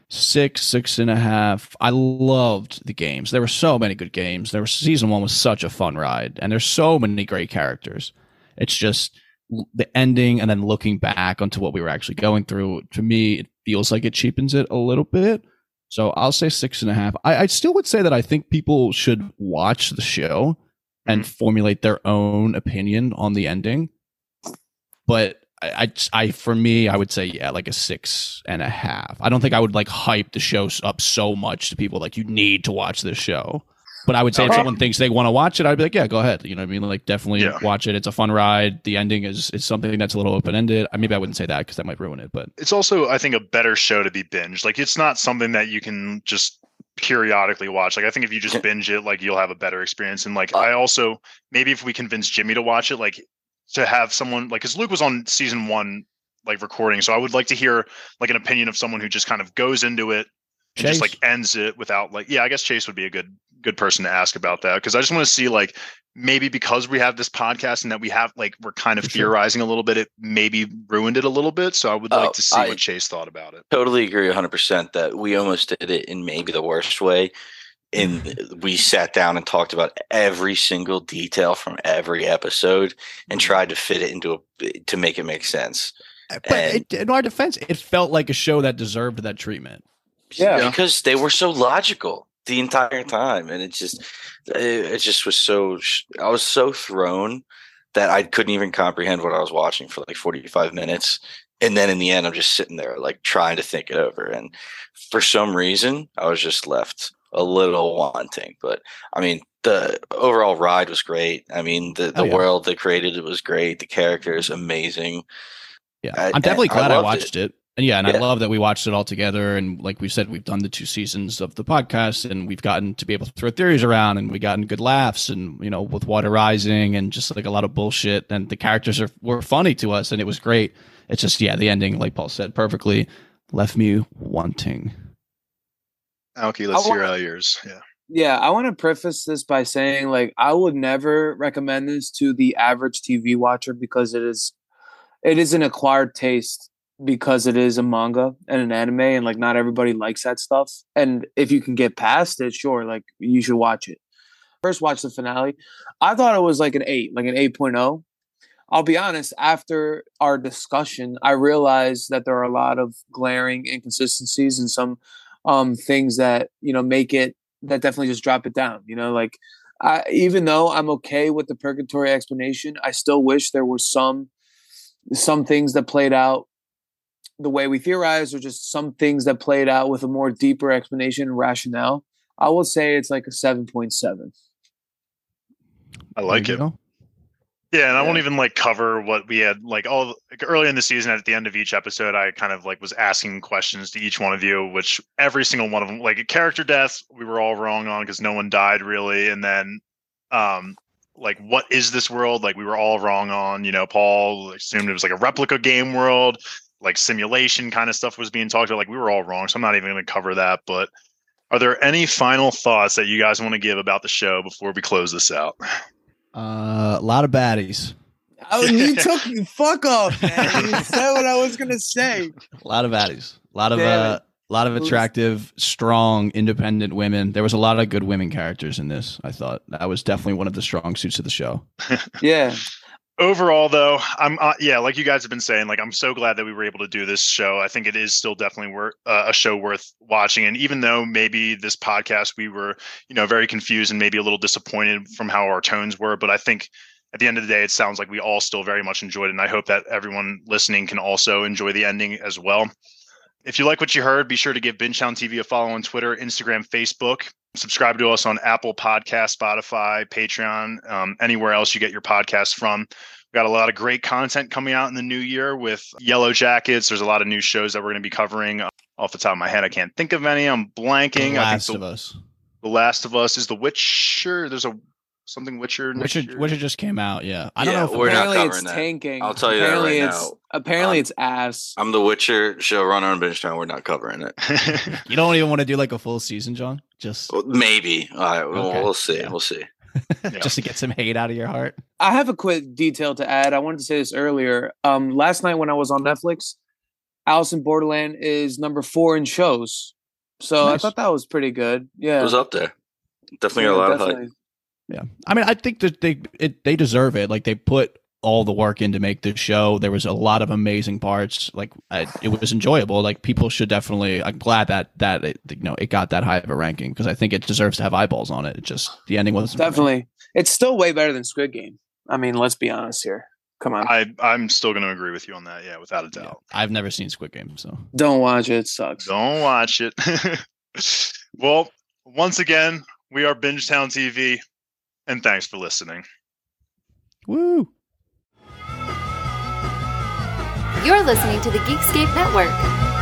6.5. I loved the games. There were so many good games. Season 1 was such a fun ride, and there's so many great characters. It's just the ending, and then looking back onto what we were actually going through. To me, it feels like it cheapens it a little bit. So I'll say 6.5. I still would say that I think people should watch the show and formulate their own opinion on the ending. But for me, I would say, yeah, like a 6.5. I don't think I would like hype the show up so much to people like, you need to watch this show. But I would say if someone thinks they want to watch it, I'd be like, yeah, go ahead. You know what I mean? Like, definitely watch it. It's a fun ride. The ending is something that's a little open-ended. Maybe I wouldn't say that because that might ruin it. But it's also, I think, a better show to be binged. Like, it's not something that you can just periodically watch. Like, I think if you just binge it, like, you'll have a better experience. And like, I also, maybe if we convince Jimmy to watch it, like, to have someone like, because Luke was on season 1 like recording, so I would like to hear like an opinion of someone who just kind of goes into it and just like ends it without like, I guess Chase would be a good person to ask about that, because I just want to see like, maybe because we have this podcast and that we have like, we're kind of theorizing a little bit, it maybe ruined it a little bit. So I would like to see what Chase thought about it. Totally agree 100% that we almost did it in maybe the worst way. We sat down and talked about every single detail from every episode and tried to fit it to make it make sense. But in our defense, it felt like a show that deserved that treatment. Yeah, because they were so logical the entire time, and it just was so. I was so thrown that I couldn't even comprehend what I was watching for like 45 minutes, and then in the end, I'm just sitting there like trying to think it over, and for some reason, I was just left a little wanting. But I mean, the overall ride was great. I mean, the world they created, it was great. The characters, amazing. Yeah, I'm definitely glad I watched it. And I love that we watched it all together. And like we said, we've done the 2 seasons of the podcast, and we've gotten to be able to throw theories around, and we gotten good laughs, and you know, with Water Rising and just like a lot of bullshit. And the characters were funny to us, and it was great. It's just the ending, like Paul said perfectly. left me wanting. Aoki, let's hear all yours. Yeah. Yeah, I want to preface this by saying, like, I would never recommend this to the average TV watcher because it is an acquired taste because it is a manga and an anime, and like not everybody likes that stuff. And if you can get past it, sure, like you should watch it. First watch the finale. I thought it was like an 8, like an 8.0. I'll be honest, after our discussion, I realized that there are a lot of glaring inconsistencies and some things that, make it, that definitely just drop it down. Like even though I'm okay with the purgatory explanation, I still wish there were some things that played out the way we theorized, or just some things that played out with a more deeper explanation and rationale. I would say it's like a 7.7. I like it. Yeah, and I won't even like cover what we had like early in the season. At the end of each episode, I kind of like was asking questions to each one of you, which every single one of them, like character deaths, we were all wrong on because no one died really, and then like what is this world? Like we were all wrong on. Paul assumed it was like a replica game world, like simulation kind of stuff was being talked about. Like we were all wrong, so I'm not even going to cover that. But are there any final thoughts that you guys want to give about the show before we close this out? A lot of baddies. Oh, you took fuck off, man. You said what I was gonna say. A lot of baddies. A lot of attractive, strong, independent women. There was a lot of good women characters in this. I thought that was definitely one of the strong suits of the show. Yeah. Overall, though, I'm like you guys have been saying, like I'm so glad that we were able to do this show. I think it is still definitely a show worth watching. And even though maybe this podcast we were, very confused and maybe a little disappointed from how our tones were, but I think at the end of the day, it sounds like we all still very much enjoyed it. And I hope that everyone listening can also enjoy the ending as well. If you like what you heard, be sure to give Bingetown TV a follow on Twitter, Instagram, Facebook. Subscribe to us on Apple Podcasts, Spotify, Patreon, anywhere else you get your podcasts from. We've got a lot of great content coming out in the new year with Yellow Jackets. There's a lot of new shows that we're going to be covering. Off the top of my head, I can't think of any. I'm blanking. The Last of Us. The Last of Us is The Witcher. There's something Witcher. Witcher just came out. Yeah, I don't know. If we're not covering it's that. Tanking. I'll tell you that right now. Apparently, it's ass. I'm the Witcher showrunner on Bingetown. We're not covering it. You don't even want to do like a full season, John? Just maybe. All right, okay. We'll see. Yeah. We'll see. Just to get some hate out of your heart. I have a quick detail to add. I wanted to say this earlier. Last night when I was on Netflix, Alice in Borderland is number 4 in shows. So nice. I thought that was pretty good. Yeah, it was up there. Definitely got a lot of hype. Yeah, I mean, I think that they deserve it. Like they put all the work in to make this show. There was a lot of amazing parts. Like it was enjoyable. Like people should definitely. I'm glad that it got that high of a ranking because I think it deserves to have eyeballs on it. It just the ending was definitely. It's still way better than Squid Game. I mean, let's be honest here. Come on. I'm still going to agree with you on that. Yeah, without a doubt. Yeah, I've never seen Squid Game, so don't watch it. It sucks. Don't watch it. Well, once again, we are Bingetown TV, and thanks for listening. Woo! You're listening to the Geekscape Network.